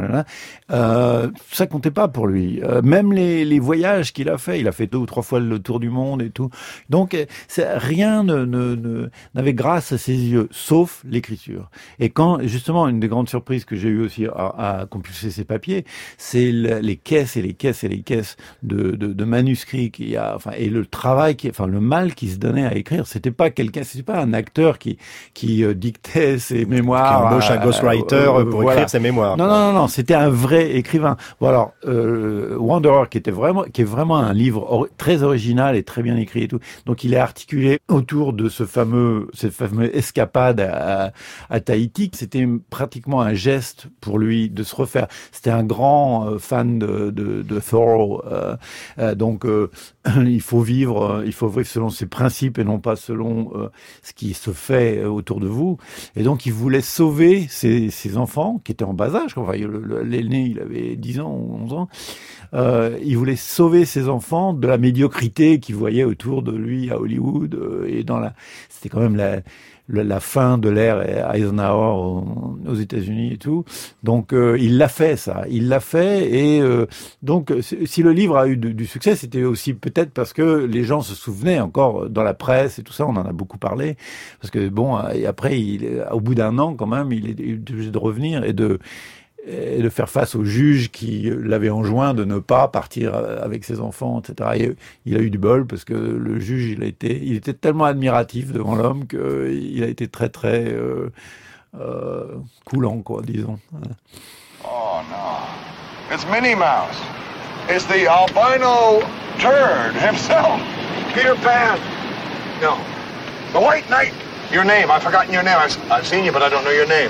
euh, ça comptait pas pour lui. Euh, même les, les voyages qu'il a fait, il a fait deux ou trois fois le tour du monde et tout. Donc, c'est, rien ne, ne, ne, n'avait grâce à ses yeux, sauf l'écriture. Et quand, justement, une des grandes surprises que j'ai eues aussi à, à compulser ses papiers, c'est le, les caisses et les caisses et les caisses de, de, de manuscrits technique, il y a, enfin, et le travail, qui, enfin, le mal qui se donnait à écrire. C'était pas quelqu'un, c'était pas un acteur qui qui euh, dictait ses mémoires, qui embauche un ghostwriter euh, pour voilà. écrire ses mémoires. Non, non, non, non, c'était un vrai écrivain. Bon alors, euh, Wanderer, qui était vraiment, qui est vraiment un livre or, très original et très bien écrit et tout. Donc, il est articulé autour de ce fameux, cette fameuse escapade à, à Tahiti. C'était pratiquement un geste pour lui de se refaire. C'était un grand euh, fan de, de, de Thoreau. Euh, euh, donc, euh, il faut vivre, euh, il faut vivre selon ses principes et non pas selon euh, ce qui se fait autour de vous. Et donc, il voulait sauver ses, ses enfants qui étaient en bas âge. Enfin, l'aîné, il avait dix ans ou onze ans. Euh, il voulait sauver ses enfants de la médiocrité qu'il voyait autour de lui à Hollywood euh, et dans la. C'était quand même la. La, la fin de l'ère Eisenhower aux, aux États-Unis et tout. Donc euh, il l'a fait ça, il l'a fait et euh, donc si le livre a eu du, du succès, c'était aussi peut-être parce que les gens se souvenaient encore dans la presse et tout ça, on en a beaucoup parlé parce que bon et après il, au bout d'un an quand même, il est obligé de revenir et de et de faire face au juge qui l'avait enjoint de ne pas partir avec ses enfants, et cetera. Et il a eu du bol parce que le juge, il a été, il était tellement admiratif devant l'homme qu'il a été très très euh, euh, coulant, quoi, disons. Oh no, it's Minnie Mouse. It's the albino turd himself, Peter Pan. No, the White Knight. Your name? I've forgotten your name. I've, I've seen you, but I don't know your name.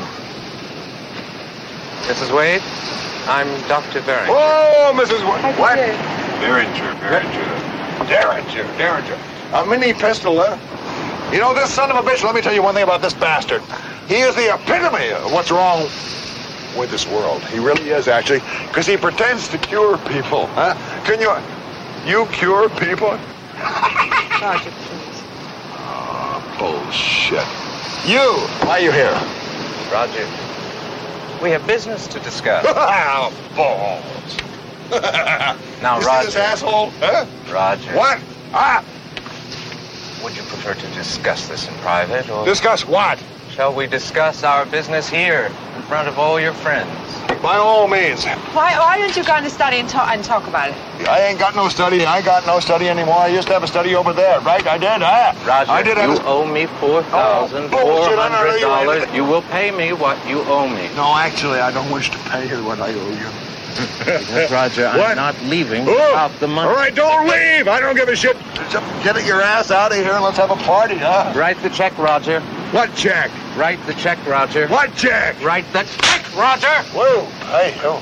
Missus Wade, I'm Doctor Beringer. Oh, Missus Wade. What? Beringer, Beringer. Derringer, Derringer. A mini pistol, huh? You know, this son of a bitch, let me tell you one thing about this bastard. He is the epitome of what's wrong with this world. He really is, actually, because he pretends to cure people, huh? Can you... You cure people? Roger, please. Oh, bullshit. You, why are you here? Roger. We have business to discuss. Balls. Now, you Roger. See this asshole? Huh? Roger. What? Ah! Would you prefer to discuss this in private, or... Discuss what? Shall we discuss our business here, in front of all your friends? By all means. Why, why don't you go and study and talk, and talk about it? I ain't got no study. I got no study anymore. I used to have a study over there, right? I did, huh? Roger, I did you have a... owe me four thousand four hundred dollars. You will pay me what you owe me. No, actually, I don't wish to pay you what I owe you. Because, Roger, I'm What? not leaving Oh, without the money. All right, don't leave. I don't give a shit. Just get your ass out of here and let's have a party, huh? Write the check, Roger. What check? Write the check, Roger. What check? Write the check, Roger. Whoa. Hey, oh.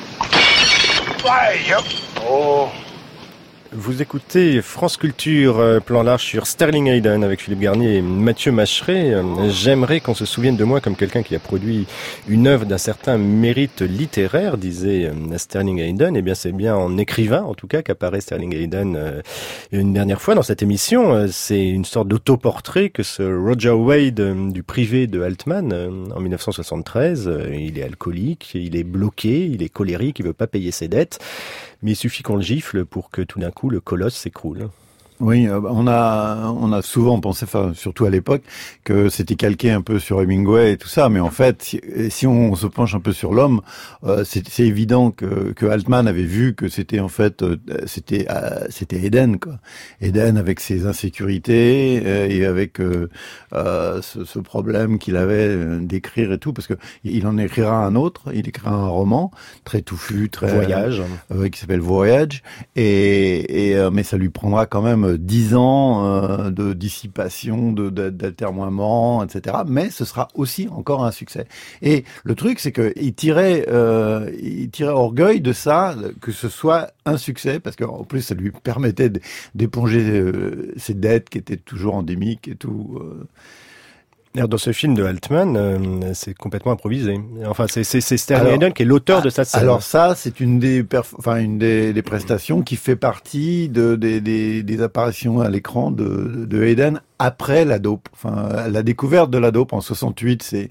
Hey, yep. Oh. Vous écoutez France Culture, euh, plan large sur Sterling Hayden avec Philippe Garnier et Mathieu Macheret. Euh, J'aimerais qu'on se souvienne de moi comme quelqu'un qui a produit une œuvre d'un certain mérite littéraire, disait euh, Sterling Hayden. Eh bien, c'est bien en écrivain, en tout cas, qu'apparaît Sterling Hayden euh, une dernière fois dans cette émission. Euh, c'est une sorte d'autoportrait que ce Roger Wade euh, du privé de Altman euh, en dix-neuf cent soixante-treize. Euh, il est alcoolique, il est bloqué, il est colérique, il veut pas payer ses dettes. Mais il suffit qu'on le gifle pour que tout d'un coup le colosse s'écroule. Oui, on a on a souvent pensé, enfin, surtout à l'époque, que c'était calqué un peu sur Hemingway et tout ça, mais en fait, si, si on se penche un peu sur l'homme, euh, c'est, c'est évident que, que Altman avait vu que c'était en fait euh, c'était euh, c'était Eden, quoi. Eden avec ses insécurités euh, et avec euh, euh, ce, ce problème qu'il avait d'écrire et tout, parce que il en écrira un autre, il écrira un roman très touffu, très Voyage, euh, qui s'appelle Voyage, et, et euh, mais ça lui prendra quand même dix ans euh, de dissipation, de, de, d'altermoiement, et cetera. Mais ce sera aussi encore un succès. Et le truc, c'est que il tirait, euh, il tirait orgueil de ça, que ce soit un succès, parce qu'en plus, ça lui permettait d'éponger euh, ses dettes qui étaient toujours endémiques et tout. Euh. Dans ce film de Altman, euh, c'est complètement improvisé. Enfin, c'est, c'est, c'est Sterling Hayden qui est l'auteur de cette scène. Alors ça, c'est une des, perf- enfin une des, des prestations qui fait partie de des, des, des apparitions à l'écran de, de Hayden après la dope. Enfin, la découverte de la dope en soixante-huit, c'est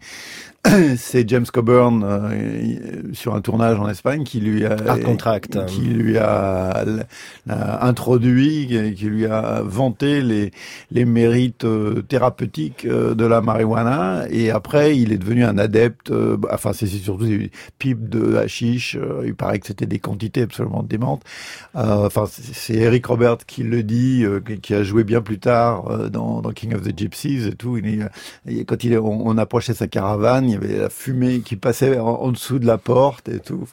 c'est James Coburn euh, sur un tournage en Espagne qui lui a Art Contract, qui lui a, a introduit, qui lui a vanté les les mérites euh, thérapeutiques euh, de la marijuana, et après il est devenu un adepte. Euh, enfin, c'est surtout des pipes de hashish. Euh, il paraît que c'était des quantités absolument démentes. Euh, enfin, c'est, c'est Eric Roberts qui le dit, euh, qui a joué bien plus tard euh, dans, dans King of the Gypsies et tout. Il, il, quand il on, on approchait sa caravane, il y avait la fumée qui passait en, en dessous de la porte et tout.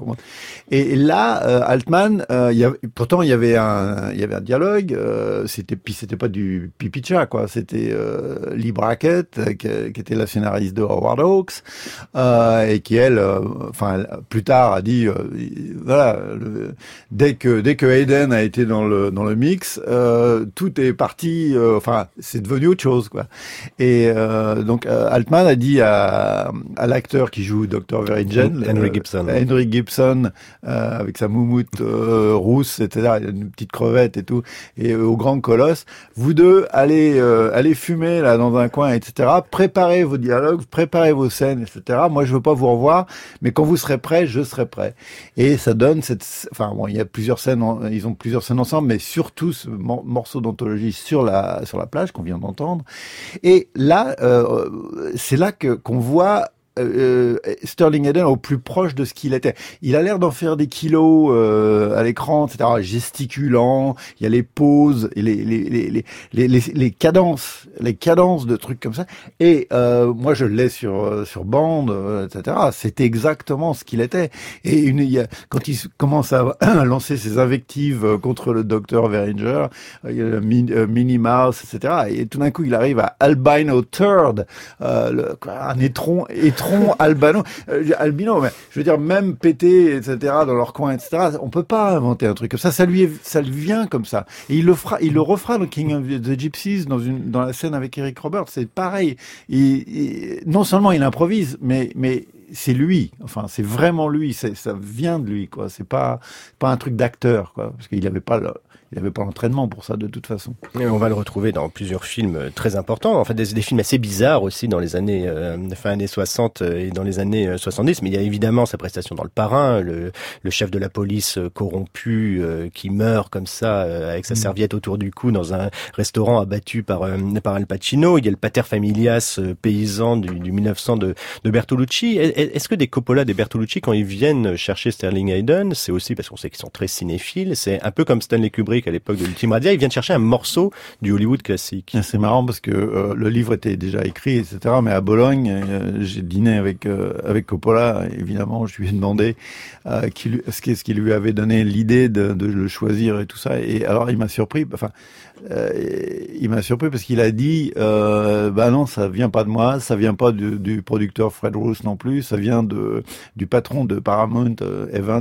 Et là, euh, Altman, euh, il y avait, pourtant il y avait un, il y avait un dialogue. Euh, c'était puis c'était pas du pipi-chat, quoi. C'était euh, Lee Brackett, qui, qui était la scénariste de Howard Hawks, euh, et qui elle, euh, enfin plus tard a dit, euh, voilà, le, dès que dès que Hayden a été dans le dans le mix, euh, tout est parti. Euh, enfin, c'est devenu autre chose, quoi. Et euh, donc euh, Altman a dit à à l'acteur qui joue docteur Verringen, Henry Gibson, euh, Henry Gibson, euh, avec sa moumoute euh, rousse, et cetera, une petite crevette et tout, et euh, au grand colosse, vous deux allez euh, allez fumer là dans un coin, et cetera. Préparez vos dialogues, préparez vos scènes, et cetera. Moi, je veux pas vous revoir, mais quand vous serez prêts, je serai prêt. Et ça donne cette, enfin bon, il y a plusieurs scènes, en, ils ont plusieurs scènes ensemble, mais surtout ce mor- morceau d'anthologie sur la sur la plage qu'on vient d'entendre. Et là, euh, c'est là que qu'on voit Euh, Sterling Hayden au plus proche de ce qu'il était. Il a l'air d'en faire des kilos euh, à l'écran, et cetera, gesticulant. Il y a les pauses, et les les les les les, les, les cadences, les cadences de trucs comme ça. Et euh, moi, je l'ai sur sur bande, euh, et cetera. C'est exactement ce qu'il était. Et une, il y a, quand il commence à, à lancer ses invectives contre le docteur Verringer, il y a le min, euh, Minnie Mouse, et cetera. Et tout d'un coup, il arrive à Albino Turd, euh, le, un étron, étron albano, euh, albino, mais je veux dire, même pété, et cetera, dans leur coin, et cetera. On peut pas inventer un truc comme ça. Ça lui est, ça lui vient comme ça. Et il le fera, il le refera dans King of the Gypsies, dans une, dans la scène avec Eric Roberts. C'est pareil. Il, il, non seulement il improvise, mais, mais c'est lui. Enfin, c'est vraiment lui. C'est, ça vient de lui, quoi. C'est pas, pas un truc d'acteur, quoi. Parce qu'il avait pas le, il n'avait pas l'entraînement pour ça de toute façon. Et on va le retrouver dans plusieurs films très importants, en fait des, des films assez bizarres aussi dans les années euh, fin années soixante et dans les années soixante-dix. Mais il y a évidemment sa prestation dans Le Parrain, le, le chef de la police corrompu euh, qui meurt comme ça euh, avec sa serviette autour du cou dans un restaurant abattu par euh, par Al Pacino. Il y a le pater familias euh, paysan du, du mille neuf cents de, de Bertolucci. Est-ce que des Coppola, des Bertolucci, quand ils viennent chercher Sterling Hayden, c'est aussi parce qu'on sait qu'ils sont très cinéphiles. C'est un peu comme Stanley Kubrick à l'époque de l'Ultime Radia, il vient de chercher un morceau du Hollywood classique. C'est marrant parce que euh, le livre était déjà écrit, et cetera. Mais à Bologne, euh, j'ai dîné avec euh, avec Coppola. Évidemment, je lui ai demandé euh, qui lui, ce qu'est-ce qui lui avait donné l'idée de, de le choisir et tout ça. Et alors, il m'a surpris. Enfin, euh, il m'a surpris parce qu'il a dit, euh, bah non, ça vient pas de moi, ça vient pas du, du producteur Fred Roos non plus, ça vient de du patron de Paramount, euh, Evans.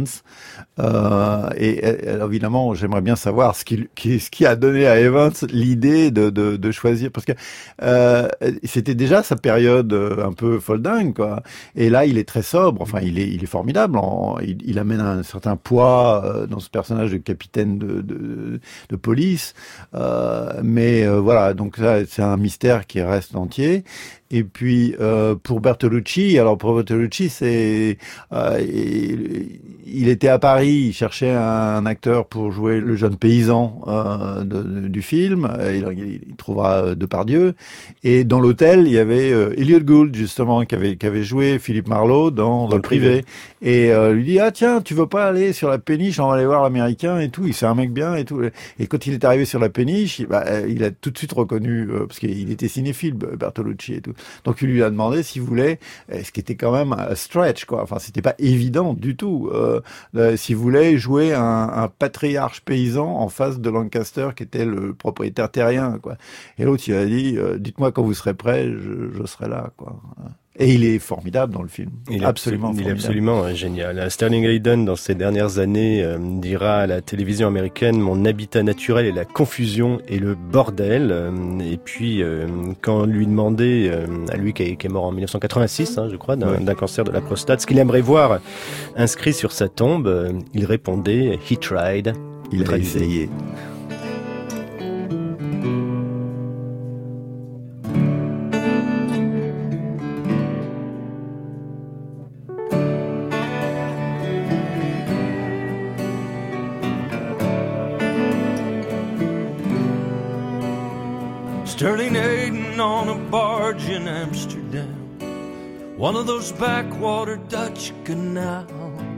Euh, et, et alors, évidemment, j'aimerais bien savoir ce qui, qui, ce qui a donné à Evans l'idée de, de, de choisir, parce que euh, c'était déjà sa période un peu folle dingue, quoi. Et là, il est très sobre. Enfin, il est, il est formidable. En, il, il amène un certain poids euh, dans ce personnage de capitaine de, de, de police. Euh, mais euh, voilà, donc ça, c'est un mystère qui reste entier. Et puis euh, pour Bertolucci, alors pour Bertolucci, c'est euh, il, il était à Paris, il cherchait un, un acteur pour jouer le jeune paysan euh, de, de, du film. Il, il trouvera Depardieu. Et dans l'hôtel, il y avait euh, Elliot Gould justement qui avait qui avait joué Philippe Marlowe dans, dans, dans le privé. privé. Et euh, lui dit ah tiens, tu veux pas aller sur la péniche, on va aller voir l'américain et tout. Il c'est un mec bien et tout. Et quand il est arrivé sur la péniche, bah, il a tout de suite reconnu euh, parce qu'il était cinéphile Bertolucci et tout. Donc il lui a demandé s'il voulait, ce qui était quand même un stretch, quoi. Enfin, c'était pas évident du tout. Euh, euh, s'il voulait jouer un, un patriarche paysan en face de Lancaster, qui était le propriétaire terrien, quoi. Et l'autre, il a dit, euh, dites-moi quand vous serez prêt, je, je serai là, quoi. Et il est formidable dans le film. Il est absolument Il formidable. est absolument génial. Sterling Hayden, dans ses dernières années, euh, dira à la télévision américaine « Mon habitat naturel est la confusion et le bordel euh, ». Et puis, euh, quand on lui demandait, euh, à lui qui est, qui est mort en dix-neuf cent quatre-vingt-six, hein, je crois, d'un, ouais. d'un cancer de la prostate, ce qu'il aimerait voir inscrit sur sa tombe, euh, il répondait « He tried ». Il a essayé. Sterling Hayden on a barge in Amsterdam, one of those backwater Dutch canals.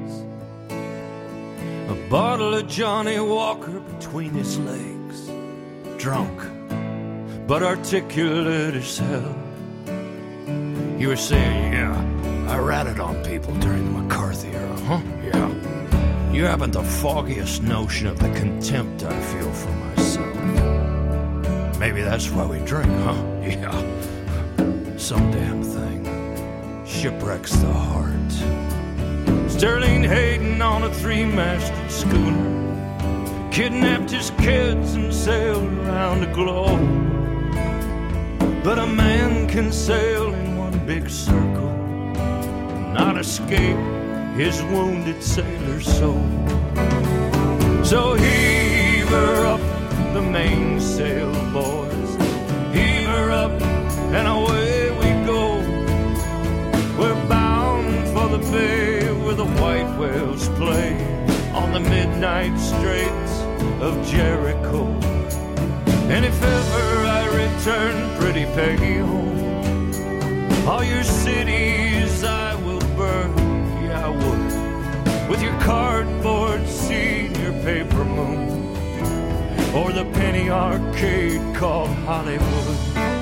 A bottle of Johnny Walker between his legs, drunk but articulate as hell. You were saying, yeah, I ratted on people during the McCarthy era, huh? Yeah. You haven't the foggiest notion of the contempt I feel for myself. Maybe that's why we drink, huh? Yeah. Some damn thing shipwrecks the heart. Sterling Hayden on a three-masted schooner kidnapped his kids and sailed around the globe. But a man can sail in one big circle and not escape his wounded sailor soul. So heave her up the mainsail, boys. Heave her up and away we go. We're bound for the bay where the white whales play on the midnight straits of Jericho. And if ever I return, pretty Peggy, home, all your cities I will burn, yeah I would, with your cardboard scene, your paper moon, or the penny arcade called Hollywood.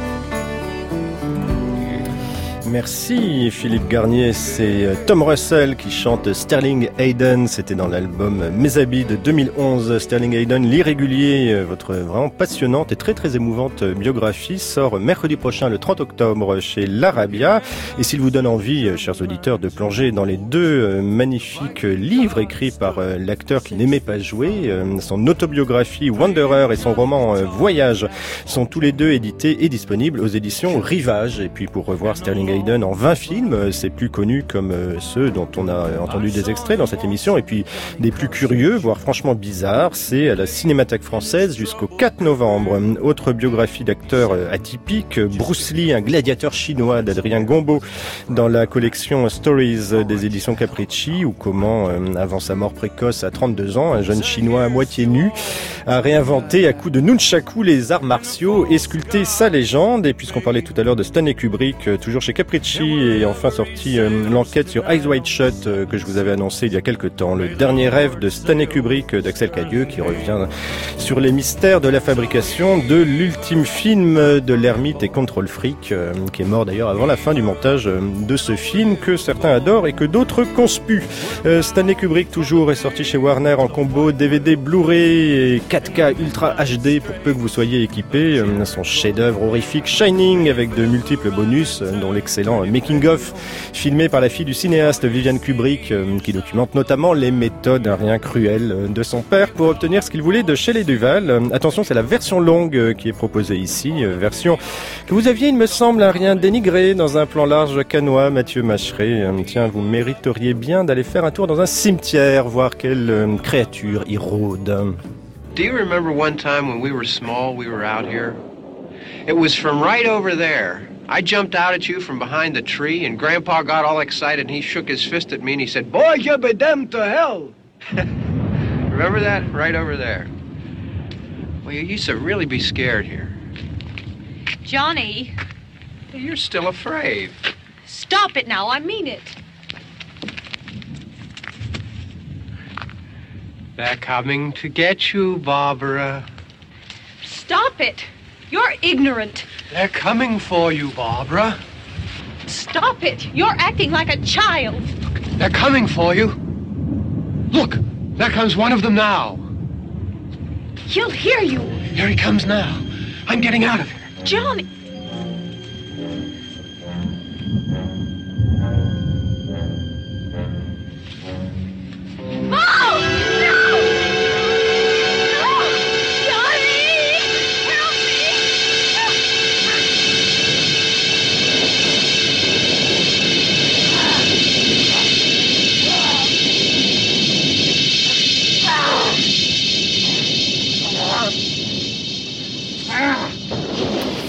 Merci Philippe Garnier, c'est Tom Russell qui chante Sterling Hayden, c'était dans l'album Mes habits de deux mille onze. Sterling Hayden, l'irrégulier, votre vraiment passionnante et très très émouvante biographie sort mercredi prochain le trente octobre chez l'Arabia. Et s'il vous donne envie, chers auditeurs, de plonger dans les deux magnifiques livres écrits par l'acteur qui n'aimait pas jouer, son autobiographie Wanderer et son roman Voyage sont tous les deux édités et disponibles aux éditions Rivage. Et puis pour revoir Sterling Hayden en vingt films, c'est plus connu comme ceux dont on a entendu des extraits dans cette émission, et puis des plus curieux, voire franchement bizarres, c'est à la Cinémathèque française jusqu'au quatre novembre. Autre biographie d'acteur atypique, Bruce Lee, un gladiateur chinois d'Adrien Gombeau, dans la collection Stories des éditions Capricci, ou comment, avant sa mort précoce à trente-deux ans, un jeune chinois à moitié nu a réinventé à coups de nunchaku les arts martiaux et sculpté sa légende. Et puisqu'on parlait tout à l'heure de Stanley Kubrick, toujours chez Capricci, et enfin sorti euh, l'enquête sur Eyes Wide Shut euh, que je vous avais annoncé il y a quelque temps, le dernier rêve de Stanley Kubrick euh, d'Axel Cadieux, qui revient sur les mystères de la fabrication de l'ultime film de l'ermite et contrôle fric, euh, qui est mort d'ailleurs avant la fin du montage euh, de ce film que certains adorent et que d'autres conspuent. Euh, Stanley Kubrick toujours est sorti chez Warner en combo D V D Blu-ray et quatre K Ultra H D pour peu que vous soyez équipés. Euh, son chef-d'œuvre horrifique Shining avec de multiples bonus euh, dont l'excellent making-of filmé par la fille du cinéaste Viviane Kubrick, euh, qui documente notamment les méthodes rien cruelles de son père pour obtenir ce qu'il voulait de Shelley Duvall. Euh, attention, c'est la version longue euh, qui est proposée ici, euh, version que vous aviez, il me semble, un rien dénigré dans un plan large canois, Mathieu Macheret. Euh, tiens, vous mériteriez bien d'aller faire un tour dans un cimetière, voir quelle euh, créature y rôde. Do you remember one time when we were small, we were out here? It was from right over there. I jumped out at you from behind the tree, and Grandpa got all excited, and he shook his fist at me, and he said, "Boy, you be damned to hell." Remember that? Right over there. Well, you used to really be scared here. Johnny. You're still afraid. Stop it now, I mean it. They're coming to get you, Barbara. Stop it. You're ignorant. They're coming for you, Barbara. Stop it. You're acting like a child. They're coming for you. Look, there comes one of them now. He'll hear you. Here he comes now. I'm getting out of here. Johnny. Oh! Et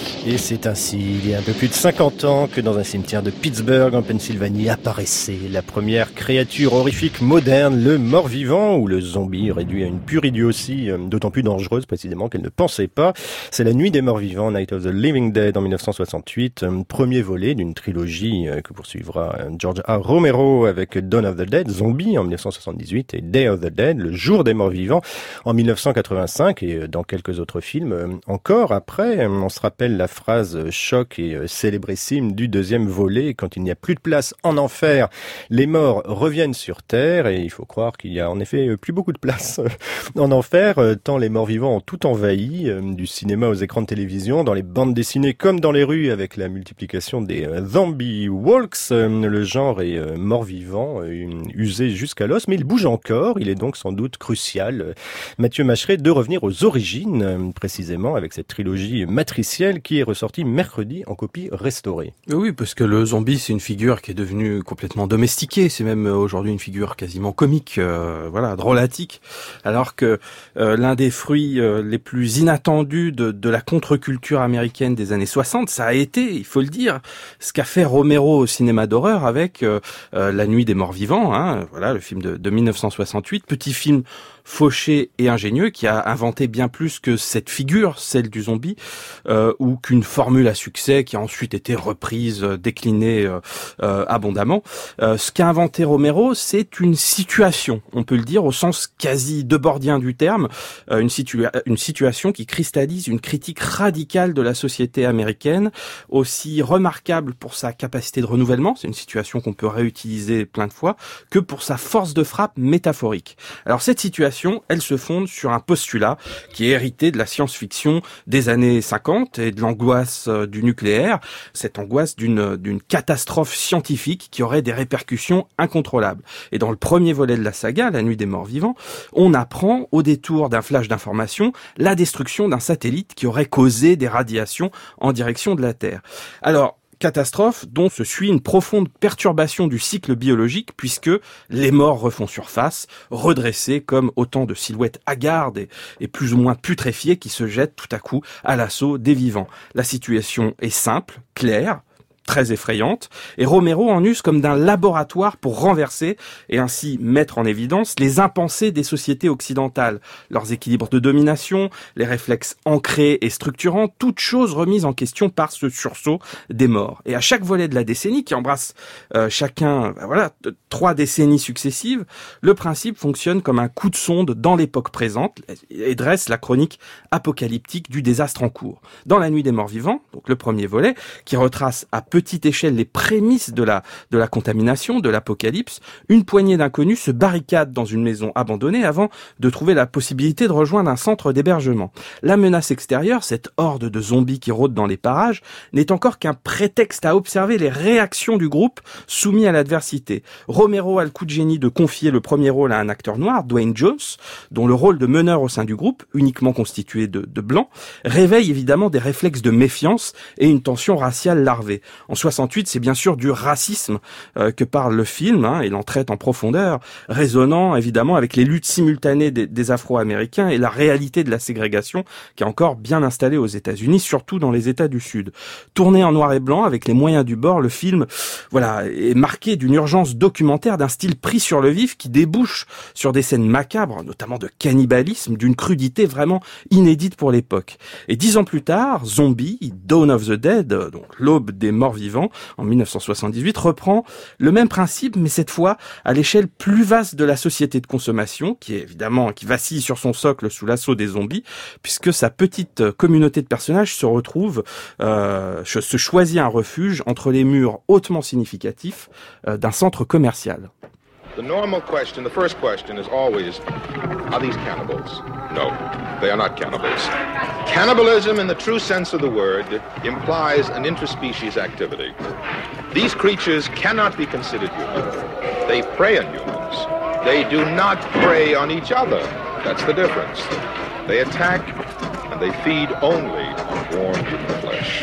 C'est ainsi, il y a un peu plus de cinquante ans que dans un cimetière de Pittsburgh, en Pennsylvanie, apparaissait la première créature horrifique moderne, le mort-vivant, ou le zombie, réduit à une pure idiotie, d'autant plus dangereuse précisément qu'elle ne pensait pas. C'est La Nuit des morts-vivants, Night of the Living Dead, en dix-neuf cent soixante-huit, premier volet d'une trilogie que poursuivra George A. Romero avec Dawn of the Dead, Zombie, en dix-neuf cent soixante-dix-huit, et Day of the Dead, le jour des morts-vivants, en dix-neuf cent quatre-vingt-cinq, et dans quelques autres films encore. Après, on se rappelle la phrase choc et célébrissime du deuxième volet: quand il n'y a plus de place en enfer, les morts reviennent sur terre. Et il faut croire qu'il y a en effet plus beaucoup de place en enfer, tant les morts vivants ont tout envahi, du cinéma aux écrans de télévision, dans les bandes dessinées comme dans les rues, avec la multiplication des zombie walks. Le genre est mort vivant, usé jusqu'à l'os, mais il bouge encore. Il est donc sans doute crucial, Mathieu Macheret, de revenir aux origines, précisément avec cette trilogie matricielle qui est ressortie mercredi en copie restaurée. Oui, parce que le zombie, c'est une figure qui est devenue complètement domestiquée. C'est même aujourd'hui une figure quasiment comique, euh, voilà, drôlatique. Alors que euh, l'un des fruits euh, les plus inattendus de, de la contre-culture américaine des années soixante, ça a été, il faut le dire, ce qu'a fait Romero au cinéma d'horreur avec euh, euh, La Nuit des morts vivants, hein, voilà, le film de, de dix-neuf cent soixante-huit, petit film fauché et ingénieux qui a inventé bien plus que cette figure, celle du zombie, euh, ou qu'une formule à succès qui a ensuite été reprise, euh, déclinée euh, euh, abondamment. Euh, ce qu'a inventé Romero, c'est une situation, on peut le dire au sens quasi debordien du terme, euh, une, situa- une situation qui cristallise une critique radicale de la société américaine, aussi remarquable pour sa capacité de renouvellement, c'est une situation qu'on peut réutiliser plein de fois, que pour sa force de frappe métaphorique. Alors cette situation, elle se fonde sur un postulat qui est hérité de la science-fiction des années cinquante et de l'angoisse du nucléaire, cette angoisse d'une, d'une catastrophe scientifique qui aurait des répercussions incontrôlables. Et dans le premier volet de la saga, La Nuit des morts vivants, on apprend, au détour d'un flash d'information, la destruction d'un satellite qui aurait causé des radiations en direction de la Terre. Alors, catastrophe dont se suit une profonde perturbation du cycle biologique puisque les morts refont surface, redressés comme autant de silhouettes hagardes et, et plus ou moins putréfiées qui se jettent tout à coup à l'assaut des vivants. La situation est simple, claire, très effrayante, et Romero en use comme d'un laboratoire pour renverser et ainsi mettre en évidence les impensés des sociétés occidentales, leurs équilibres de domination, les réflexes ancrés et structurants, toutes choses remises en question par ce sursaut des morts. Et à chaque volet de la décennie, qui embrasse euh, chacun, ben voilà, trois décennies successives, le principe fonctionne comme un coup de sonde dans l'époque présente et dresse la chronique apocalyptique du désastre en cours. Dans La Nuit des morts vivants, donc le premier volet, qui retrace à peu petite échelle les prémices de la, de la contamination, de l'apocalypse, une poignée d'inconnus se barricade dans une maison abandonnée avant de trouver la possibilité de rejoindre un centre d'hébergement. La menace extérieure, cette horde de zombies qui rôdent dans les parages, n'est encore qu'un prétexte à observer les réactions du groupe soumis à l'adversité. Romero a le coup de génie de confier le premier rôle à un acteur noir, Dwayne Jones, dont le rôle de meneur au sein du groupe, uniquement constitué de, de blancs, réveille évidemment des réflexes de méfiance et une tension raciale larvée. En soixante-huit, c'est bien sûr du racisme euh, que parle le film, hein, et l'en traite en profondeur, résonnant évidemment avec les luttes simultanées des, des Afro-Américains et la réalité de la ségrégation qui est encore bien installée aux États-Unis, surtout dans les États du Sud. Tourné en noir et blanc avec les moyens du bord, le film, voilà, est marqué d'une urgence documentaire, d'un style pris sur le vif qui débouche sur des scènes macabres, notamment de cannibalisme, d'une crudité vraiment inédite pour l'époque. Et dix ans plus tard, Zombie, Dawn of the Dead, donc l'aube des morts vivant, en dix-neuf cent soixante-dix-huit, reprend le même principe, mais cette fois à l'échelle plus vaste de la société de consommation, qui est évidemment, qui vacille sur son socle sous l'assaut des zombies, puisque sa petite communauté de personnages se retrouve, euh, se choisit un refuge entre les murs hautement significatifs euh, d'un centre commercial. The normal question, the first question is always, are these cannibals? No, they are not cannibals. Cannibalism, in the true sense of the word, implies an interspecies activity. These creatures cannot be considered human. They prey on humans. They do not prey on each other. That's the difference. They attack and they feed only on warm human flesh.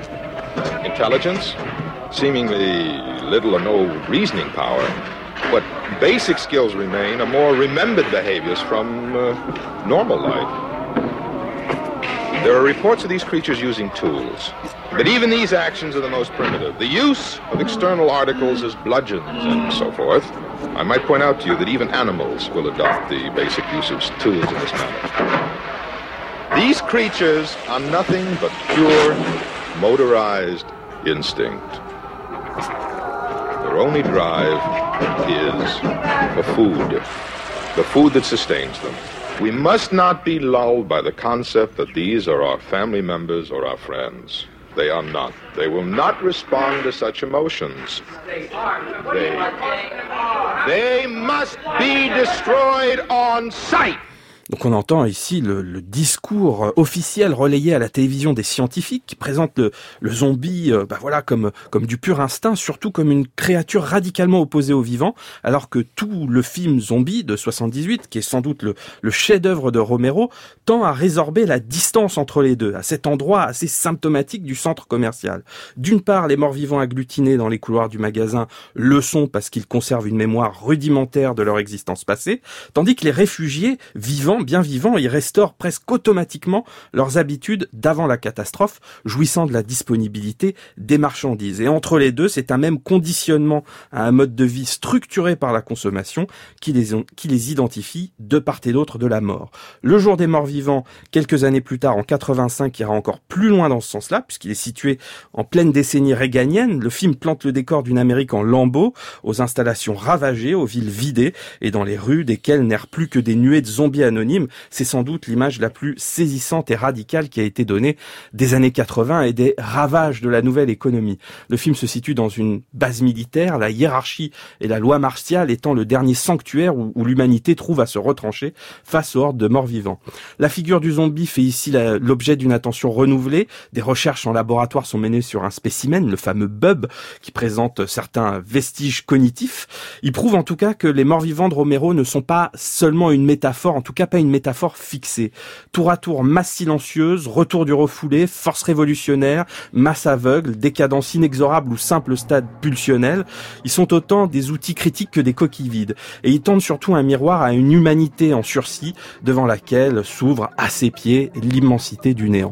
Intelligence, seemingly little or no reasoning power, but basic skills remain are more remembered behaviors from uh, normal life. There are reports of these creatures using tools, but even these actions are the most primitive. The use of external articles as bludgeons and so forth. I might point out to you that even animals will adopt the basic use of tools in this manner. These creatures are nothing but pure, motorized instinct. Their only drive is for food, the food that sustains them. We must not be lulled by the concept that these are our family members or our friends. They are not. They will not respond to such emotions. They, they must be destroyed on sight. Donc on entend ici le, le discours officiel relayé à la télévision des scientifiques qui présente le, le zombie euh, bah voilà, comme, comme du pur instinct, surtout comme une créature radicalement opposée au vivant, alors que tout le film Zombie de soixante-dix-huit, qui est sans doute le, le chef-d'œuvre de Romero, tend à résorber la distance entre les deux, à cet endroit assez symptomatique du centre commercial. D'une part, les morts-vivants agglutinés dans les couloirs du magasin le sont parce qu'ils conservent une mémoire rudimentaire de leur existence passée, tandis que les réfugiés vivants bien vivants, ils restaurent presque automatiquement leurs habitudes d'avant la catastrophe, jouissant de la disponibilité des marchandises. Et entre les deux, c'est un même conditionnement à un mode de vie structuré par la consommation qui les, qui les identifie de part et d'autre de la mort. Le jour des morts vivants, quelques années plus tard, en quatre-vingt-cinq, ira encore plus loin dans ce sens-là, puisqu'il est situé en pleine décennie réganienne. Le film plante le décor d'une Amérique en lambeaux, aux installations ravagées, aux villes vidées, et dans les rues desquelles n'errent plus que des nuées de zombies anonymes. C'est sans doute l'image la plus saisissante et radicale qui a été donnée des années quatre-vingts et des ravages de la nouvelle économie. Le film se situe dans une base militaire, la hiérarchie et la loi martiale étant le dernier sanctuaire où, où l'humanité trouve à se retrancher face aux hordes de morts-vivants. La figure du zombie fait ici la, l'objet d'une attention renouvelée. Des recherches en laboratoire sont menées sur un spécimen, le fameux Bub, qui présente certains vestiges cognitifs. Il prouve en tout cas que les morts-vivants de Romero ne sont pas seulement une métaphore, en tout cas pas une métaphore fixée. Tour à tour, masse silencieuse, retour du refoulé, force révolutionnaire, masse aveugle, décadence inexorable ou simple stade pulsionnel, ils sont autant des outils critiques que des coquilles vides. Et ils tendent surtout un miroir à une humanité en sursis devant laquelle s'ouvre à ses pieds l'immensité du néant.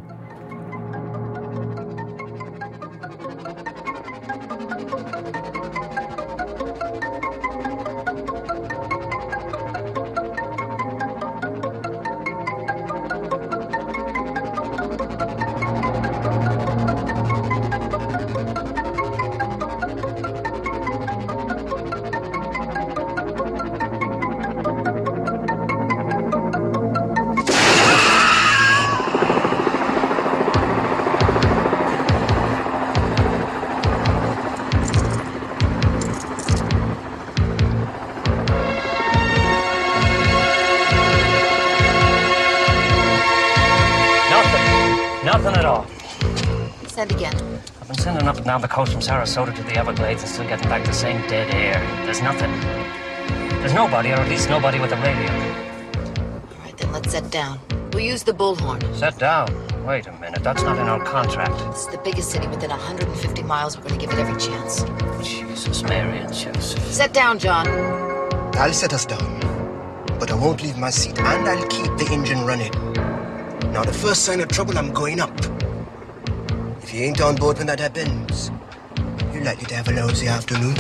Down the coast from Sarasota to the Everglades and still getting back the same dead air. There's nothing. There's nobody, or at least nobody with a radio. All right, then let's set down. We'll use the bullhorn. Set down? Wait a minute, that's not in our contract. It's the biggest city within one hundred fifty miles. We're going to give it every chance. Jesus, Mary and Joseph. Set down, John. I'll set us down, but I won't leave my seat, and I'll keep the engine running. Now, the first sign of trouble, I'm going up. If you ain't on board when that happens, you're likely to have a lousy afternoon.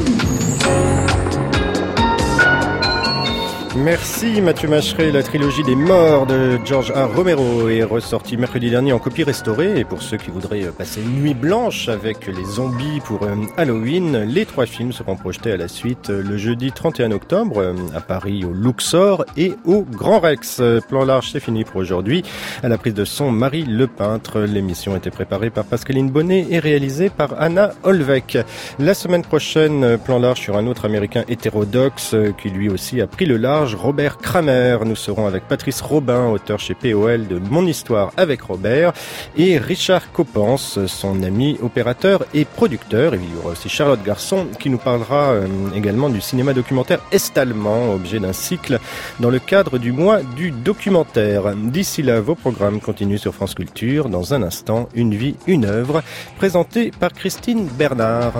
Merci Mathieu Macheret. La trilogie des morts de George A. Romero est ressortie mercredi dernier en copie restaurée. Et pour ceux qui voudraient passer une nuit blanche avec les zombies pour Halloween, les trois films seront projetés à la suite le jeudi trente et un octobre à Paris au Luxor et au Grand Rex. Plan large, c'est fini pour aujourd'hui. À la prise de son, Marie Le Peintre. L'émission a été préparée par Pascaline Bonnet et réalisée par Anna Holvec. La semaine prochaine, plan large sur un autre Américain hétérodoxe qui lui aussi a pris le large, Robert Kramer. Nous serons avec Patrice Robin, auteur chez P O L de Mon Histoire avec Robert, et Richard Coppens, son ami opérateur et producteur. Et il y aura aussi Charlotte Garçon qui nous parlera euh, également du cinéma documentaire est-allemand, objet d'un cycle dans le cadre du mois du documentaire. D'ici là, vos programmes continuent sur France Culture. Dans un instant, Une vie, une œuvre, présentée par Christine Bernard.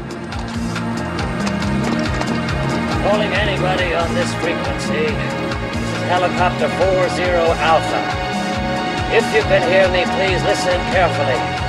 Calling anybody on this frequency. This is helicopter four zero Alpha. If you can hear me, please listen carefully.